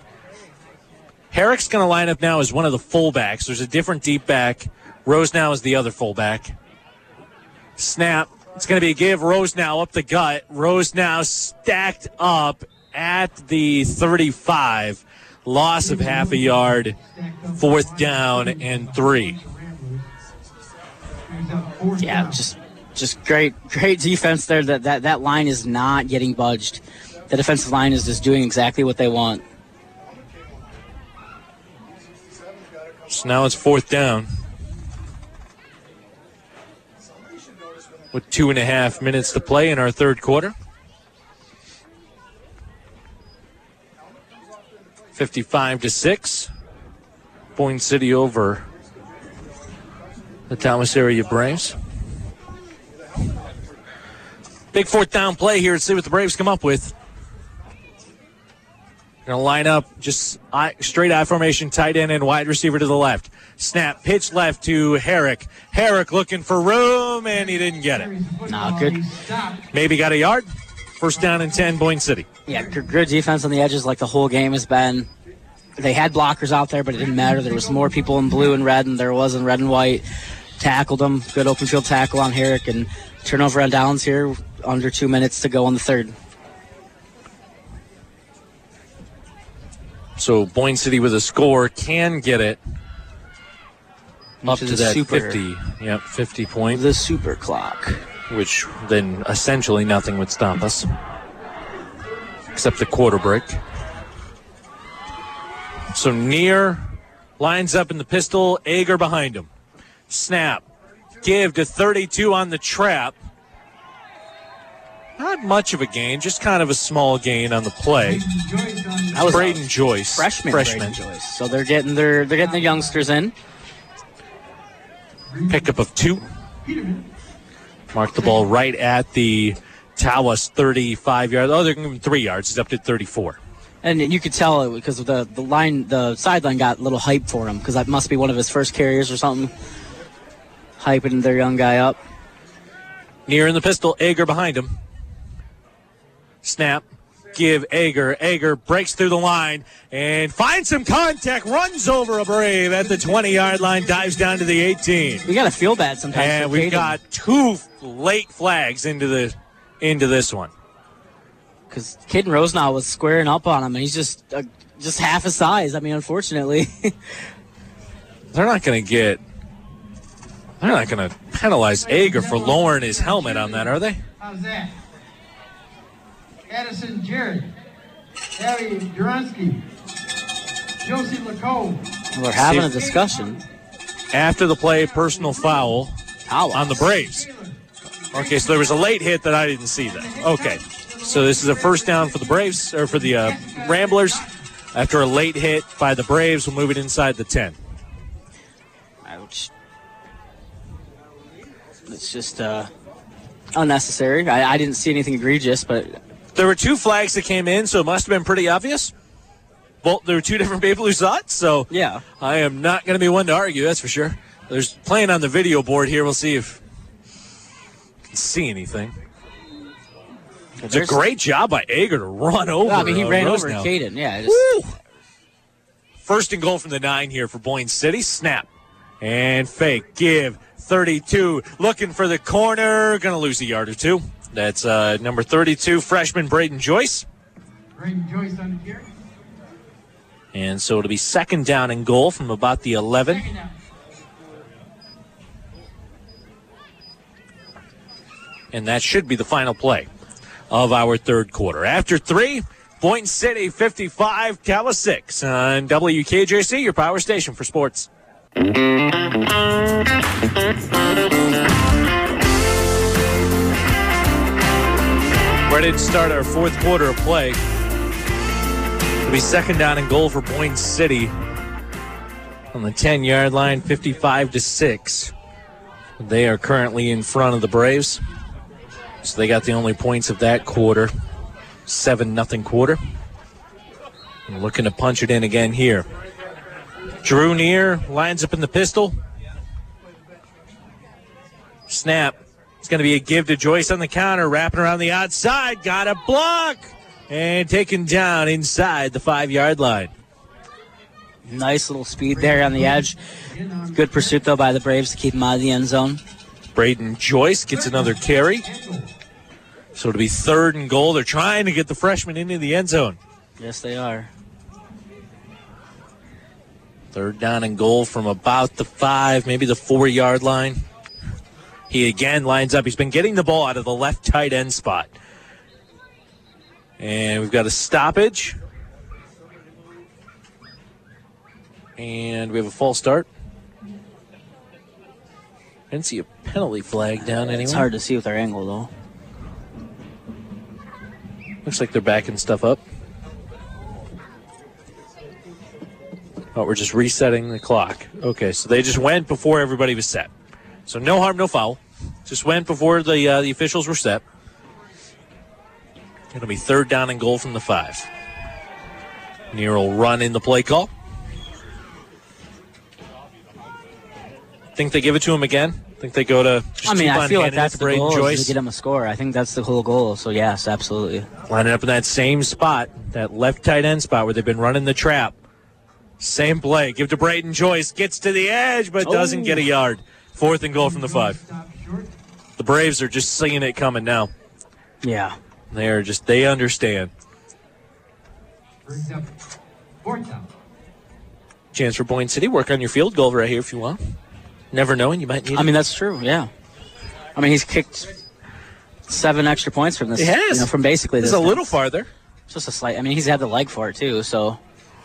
Herrick's going to line up now as one of the fullbacks. There's a different deep back. Rose now is the other fullback. Snap. It's going to be a give. Rose now up the gut. Rose now stacked up at the thirty-five. Loss of half a yard. Fourth down and three. Yeah, just just great great defense there. That, that, that line is not getting budged. The defensive line is just doing exactly what they want. So now it's fourth down. With two and a half minutes to play in our third quarter. fifty-five to six. Boyne City over the Thomas area Braves. Big fourth down play here. Let's see what the Braves come up with. Going to line up just eye, straight eye formation, tight end and wide receiver to the left. Snap, pitch left to Herrick. Herrick looking for room, and he didn't get it. Nah, good. Maybe got a yard. First down and ten, Boyne City. Yeah, good, good defense on the edges like the whole game has been. They had blockers out there, but it didn't matter. There was more people in blue and red than there was in red and white. Tackled them. Good open field tackle on Herrick, and turnover on downs here. Under two minutes to go on the third. So Boyne City with a score can get it up To to the that super. fifty. Yep, fifty point, The super clock. which then essentially nothing would stop us except the quarter break. So Near lines up in the pistol, Ager behind him. Snap, give to thirty-two on the trap. Not much of a gain, just kind of a small gain on the play. That was Braden Joyce, freshman. freshman. Braden Joyce. So they're getting their they're getting the youngsters in. Pickup of two. Mark the ball right at the Tawas thirty-five yard. Oh, they're going to three yards. It's up to thirty-four. And you could tell it because the the line, the sideline got a little hype for him because that must be one of his first carriers or something. Hyping their young guy up. Near in the pistol, Ager behind him. Snap, give Ager. Ager breaks through the line and finds some contact, runs over a Brave at the twenty-yard line, dives down to the eighteen. You got to feel bad sometimes. And for we've Caden. got two late flags into the into this one. Because Caden Rosenau was squaring up on him, and he's just uh, just half his size. I mean, unfortunately. They're not going to get. They're not going to penalize Ager for lowering his helmet on that, are they? How's that? Addison Jarrett. Harry Duronsky. Josie LeCoe. We're having See- a discussion. After the play, personal foul Foul. on the Braves. Okay, so there was a late hit that I didn't see that. Okay, so this is a first down for the Braves, or for the uh, Ramblers. After a late hit by the Braves, we'll move it inside the ten. Ouch. It's just uh, unnecessary. I, I didn't see anything egregious, but There were two flags that came in, so it must have been pretty obvious. Well, there were two different people who saw it, so yeah. I am not going to be one to argue, that's for sure. There's playing on the video board here. We'll see if you can see anything. It's There's- a great job by Ager to run over. I mean, he uh, ran over Rosenau. Caden. Yeah. Just, Woo! First and goal from the nine here for Boyne City. Snap and fake. Give. thirty-two. Looking for the corner. Going to lose a yard or two. That's uh, number thirty-two, freshman Braden Joyce. Braden Joyce on the carry. And so it'll be second down and goal from about the eleven. Second down. And that should be the final play of our third quarter. After three, Boynton City fifty-five, Cala six on W K J C, your power station for sports. Ready to start our fourth quarter of play. It'll be second down and goal for Boynton City on the ten-yard line, fifty-five to six. They are currently in front of the Braves. So they got the only points of that quarter. seven nothing quarter. And looking to punch it in again here. Drew Neer lines up in the pistol. Snap. It's going to be a give to Joyce on the counter. Wrapping around the outside. Got a block. And taken down inside the five-yard line. nice little speed there on the edge. Good pursuit, though, by the Braves to keep him out of the end zone. Braden Joyce gets another carry. So it'll be third and goal. They're trying to get the freshman into the end zone. Yes, they are. Third down and goal from about the five, maybe the four-yard line. He again lines up. He's been getting the ball out of the left tight end spot. And we've got a stoppage. And we have a false start. Didn't see a penalty flag down anywhere. It's hard to see with our angle, though. Looks like they're backing stuff up. Oh, we're just resetting the clock. Okay, so they just went before everybody was set. So no harm, no foul. Just went before the uh, the officials were set. It'll be third down and goal from the five. Neer will run in the play call. Think they give it to him again? Think they go to just I mean, keep I on feel like handing it that's to the Braden goal, is Joyce? to get him a score. I think that's the whole goal. So, yes, absolutely. Lining up in that same spot, that left tight end spot where they've been running the trap. Same play. Give to Braden Joyce. Gets to the edge, but doesn't Oh. get a yard. Fourth and goal from the five. Stop short. The Braves are just seeing it coming now. Yeah. They are just, they understand. Brings up fourth down. Chance for Boyne City. Work on your field goal right here if you want. Never knowing you might need it. I mean, that's true, yeah. I mean, he's kicked seven extra points from this. He has. You know, from basically this. It's a little distance. farther. Just a slight. I mean, he's had the leg for it, too, so.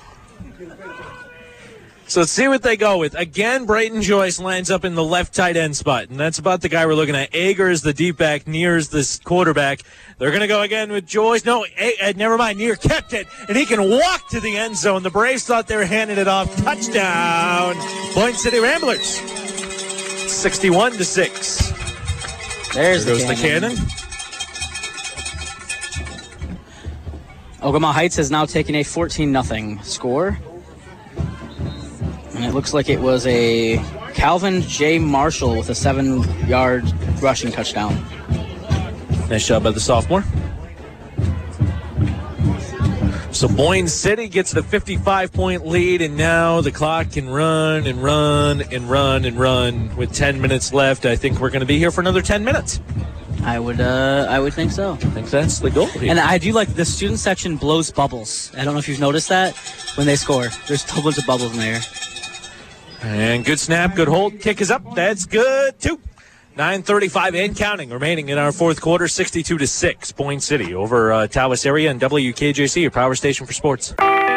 So let's see what they go with. Again, Braden Joyce lines up in the left tight end spot, and that's about the guy we're looking at. Ager is the deep back, Neer is the quarterback. They're going to go again with Joyce. No, A- uh, never mind. Neer kept it, and he can walk to the end zone. The Braves thought they were handing it off. Touchdown, Boyne City Ramblers. sixty-one to six. There's There the goes the cannon. cannon. Ogama Heights has now taken a fourteen nothing score. And it looks like it was a Calvin J. Marshall with a seven-yard rushing touchdown. Nice job by the sophomore. So Boyne City gets the fifty-five point lead, and now the clock can run and run and run and run. With ten minutes left, I think we're going to be here for another ten minutes. I would, uh, I would think so. I think that's the goal here. And I do like the student section blows bubbles. I don't know if you've noticed that when they score. There's a whole bunch of bubbles in there. And good snap, good hold. Kick is up. That's good, too. nine thirty-five and counting remaining in our fourth quarter, sixty-two to six. Boyne City over uh, Tawas area and W K J C, your power station for sports.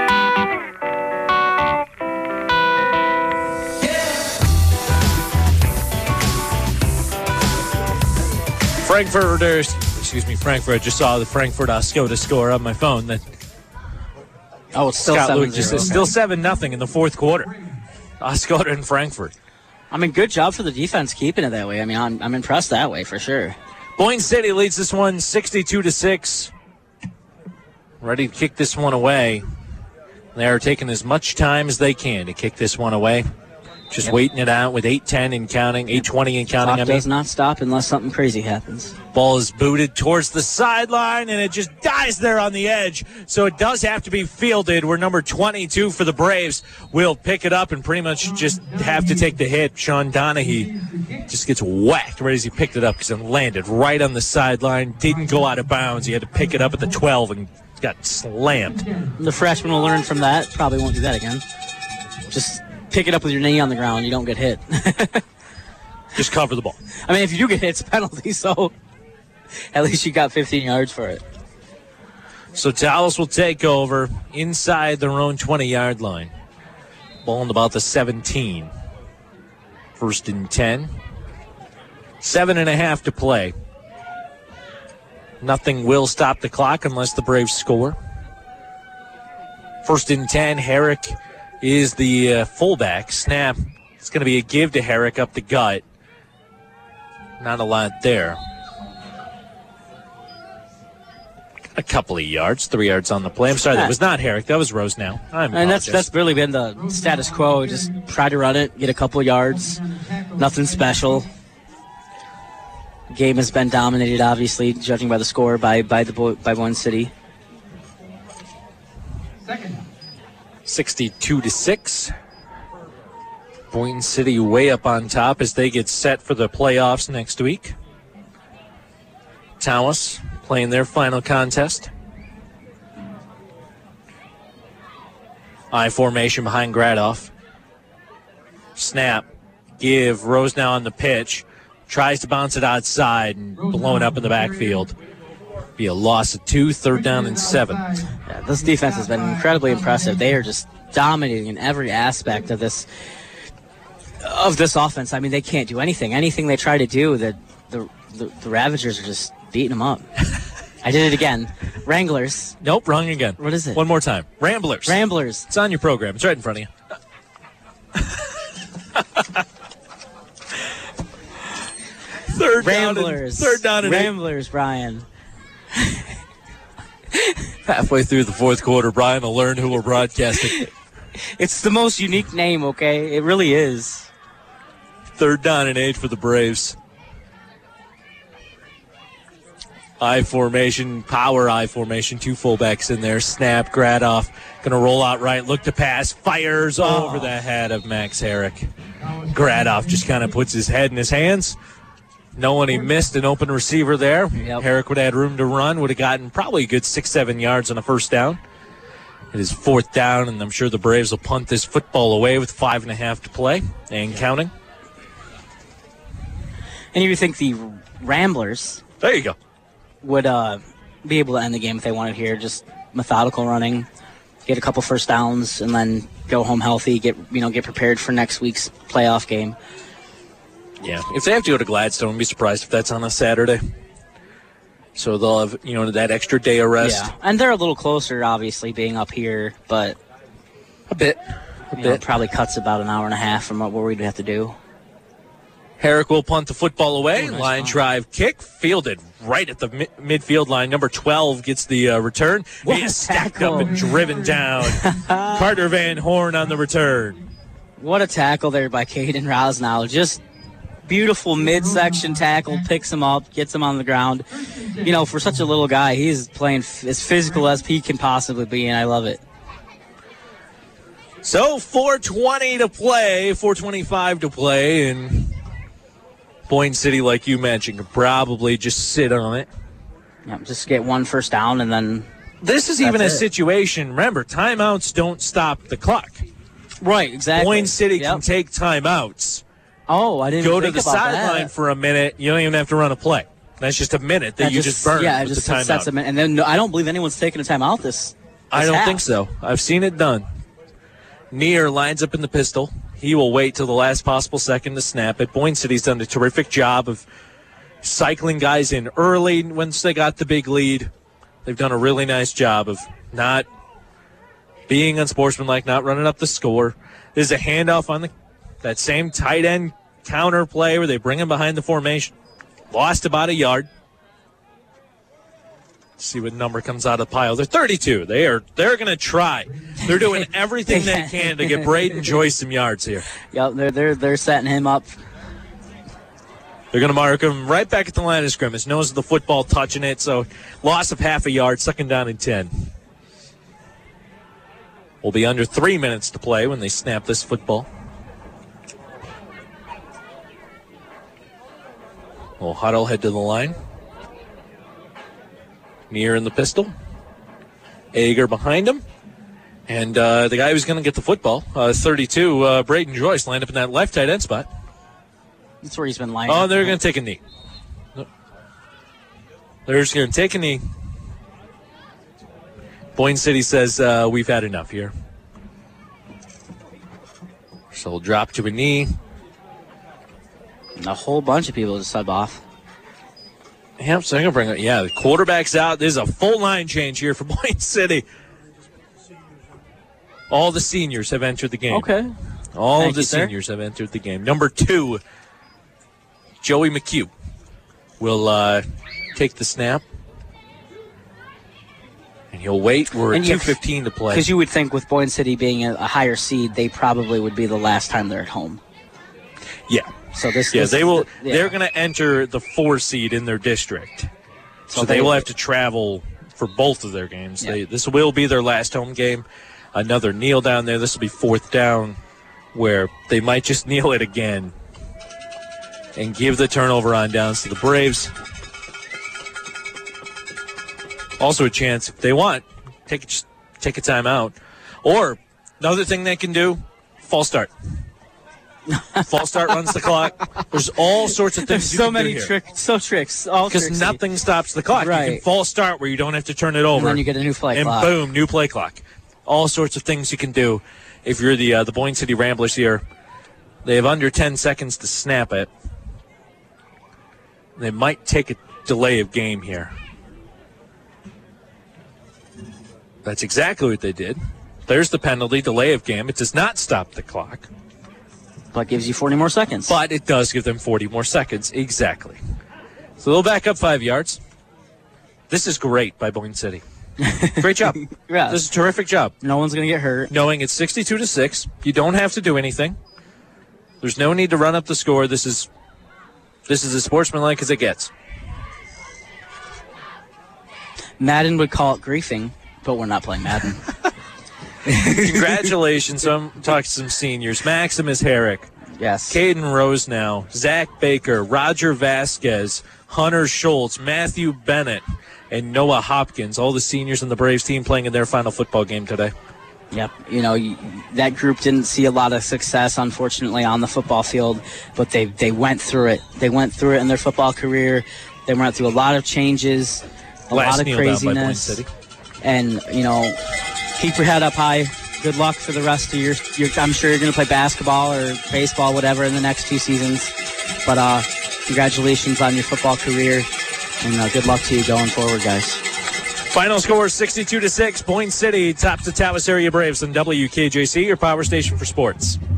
Frankfurt, or, excuse me, Frankfurt. I just saw the Frankfurt Oscoda score on my phone. That oh, it's still Scott seven Luke just said, still seven nothing in the fourth quarter. Oscoda and Frankfurt. I mean, good job for the defense keeping it that way. I mean, I'm, I'm impressed that way for sure. Boyne City leads this one sixty-two to six. Ready to kick this one away. They are taking as much time as they can to kick this one away. Just yep. waiting it out with eight ten and counting, eight twenty and counting. Clock does not stop unless something crazy happens. Ball is booted towards the sideline, and it just dies there on the edge. So it does have to be fielded, where number twenty-two for the Braves will pick it up and pretty much just have to take the hit. Sean Donahue just gets whacked right as he picked it up because it landed right on the sideline. Didn't go out of bounds. He had to pick it up at the twelve and got slammed. The freshman will learn from that. Probably won't do that again. Just pick it up with your knee on the ground. You don't get hit. Just cover the ball. I mean, if you do get hit, it's a penalty, so at least you got fifteen yards for it. So Tawas will take over inside their own twenty-yard line. Ball in about the seventeen. First and ten. Seven and a half to play. Nothing will stop the clock unless the Braves score. First and ten, Herrick is the uh, fullback. Snap. It's going to be a give to Herrick up the gut. Not a lot there. A couple of yards, three yards on the play. I'm sorry, that was not Herrick. That was Rose now. I'm and that's that's really been the status quo. Just try to run it, get a couple of yards. Nothing special. Game has been dominated, obviously, judging by the score, by by the by Boyne City. Second. sixty-two to six. Boyne City way up on top as they get set for the playoffs next week. Tawas playing their final contest. I formation behind Gradoff. Snap. Give. Rose now on the pitch. Tries to bounce it outside and blown up in the backfield. Be a loss of two, third down and seven. Yeah, this defense has been incredibly impressive. They are just dominating in every aspect of this of this offense. I mean, they can't do anything. Anything they try to do, the the, the, the Ravagers are just beating them up. I did it again. Wranglers. Nope, wrong again. What is it? One more time. Ramblers. Ramblers. It's on your program. It's right in front of you. Third Ramblers. Down and, third down and Ramblers, eight. Brian. Halfway through the fourth quarter, Brian will learn who we're broadcasting. It's the most unique name, okay? It really is. Third down and eight for the Braves. I formation, power I formation, two fullbacks in there. Snap, Gradoff, going to roll out right, look to pass, fires oh. over the head of Max Herrick. Gradoff just kind of puts his head in his hands. No one, he missed an open receiver there. Yep. Herrick would have had room to run, would have gotten probably a good six, seven yards on a first down. It is fourth down, and I'm sure the Braves will punt this football away with five and a half to play and counting. And you think the Ramblers there you go would uh, be able to end the game if they wanted here, just methodical running, get a couple first downs, and then go home healthy, get you know get prepared for next week's playoff game. Yeah, if they have to go to Gladstone, I'd be surprised if that's on a Saturday. So they'll have, you know, that extra day of rest. Yeah, and they're a little closer, obviously, being up here, but a bit. A you bit. Know, probably cuts about an hour and a half from what we'd have to do. Herrick will punt the football away. Oh, nice line punt. Drive kick, fielded right at the mi- midfield line. Number twelve gets the uh, return. What he is stacked tackle. up and driven down. Carter Van Horn on the return. What a tackle there by Caden Rosnow. Just beautiful midsection tackle, picks him up, gets him on the ground. You know, for such a little guy, he's playing f- as physical as he can possibly be, and I love it. So four twenty to play, four twenty-five to play, and Boyne City, like you mentioned, could probably just sit on it. Yeah, just get one first down, and then this is even a it. situation. Remember, timeouts don't stop the clock. Right, exactly. Boyne City yep. can take timeouts Oh, I didn't go even to think the about sideline that. for a minute. You don't even have to run a play. That's just a minute that, That you just, burn Yeah, it with just the timeout. sets a minute. And then no, I don't believe anyone's taking a timeout this, this I don't half. think so. I've seen it done. Neer lines up in the pistol. He will wait till the last possible second to snap it. Boyne City's done a terrific job of cycling guys in early once they got the big lead. They've done a really nice job of not being unsportsmanlike, not running up the score. There's a handoff on the that same tight end counter play where they bring him behind the formation. Lost about a yard. See what number comes out of the pile. They're thirty-two. They are they're going to try. They're doing everything they can to get Braden Joyce some yards here. Yep, they're they're they're setting him up. They're going to mark him right back at the line of scrimmage. Knows the football touching it, so loss of half a yard, second down and ten. Will be under three minutes to play when they snap this football. We'll huddle, head to the line. Neer in the pistol. Ager behind him. And uh, the guy who's going to get the football, uh, thirty-two, uh, Braden Joyce, lined up in that left tight end spot. That's where he's been lining Oh, up. they're going to take a knee. They're just going to take a knee. Boyne City says, uh, we've had enough here. So we'll drop to a knee. A whole bunch of people just sub off. Yep, so they're going to bring it. Yeah, the quarterback's out. There's a full line change here for Boyne City. All the seniors have entered the game. Okay. All Thank of the you, sir. seniors have entered the game. Number two, Joey McHugh will uh, take the snap. And he'll wait. We're And at you- two fifteen to play. Because you would think with Boyne City being a, a higher seed, they probably would be the last time they're at home. Yeah. So this, Yeah, this they will. yeah. They're going to enter the four seed in their district, so, So they, they- will have to travel for both of their games. Yeah. They, this will be their last home game. Another kneel down there. This will be fourth down, where they might just kneel it again and give the turnover on downs to the Braves. Also a chance, if they want, take just take a timeout, or another thing they can do: false start. False start runs the clock. There's all sorts of things There's you so can many do here. tricks, so tricks, all Because tricks. nothing stops the clock. You can Right. false start where you don't have to turn it over. And then you get a new play and clock. boom, new play clock. All sorts of things you can do if you're the uh, the Boyne City Ramblers here. They have under ten seconds to snap it. They might take a delay of game here. That's exactly what they did. There's the penalty, delay of game. It does not stop the clock, But gives you forty more seconds. but it does give them forty more seconds. Exactly. So they'll back up five yards. This is great by Boyne City. Great job. Yeah. This is a terrific job. No one's going to get hurt. Knowing it's sixty-two to six, you don't have to do anything. There's no need to run up the score. This is this is as sportsmanlike as it gets. Madden would call it griefing, but we're not playing Madden. Congratulations. I'm talking to some seniors. Maximus Herrick, Yes. Caden Rosenow, Zach Baker, Roger Vasquez, Hunter Schultz, Matthew Bennett, and Noah Hopkins, all the seniors in the Braves team playing in their final football game today. Yep. You know, you, that group didn't see a lot of success, unfortunately, on the football field, but they, they went through it. They went through it in their football career. They went through a lot of changes, a Last lot of kneel down by Boyne craziness. City. And, you know, keep your head up high. Good luck for the rest of your, your I'm sure you're going to play basketball or baseball, whatever, in the next two seasons. But uh, congratulations on your football career, and uh, good luck to you going forward, guys. Final score sixty-two to six. Boyne City tops the Tawas area Braves on W K J C, your power station for sports.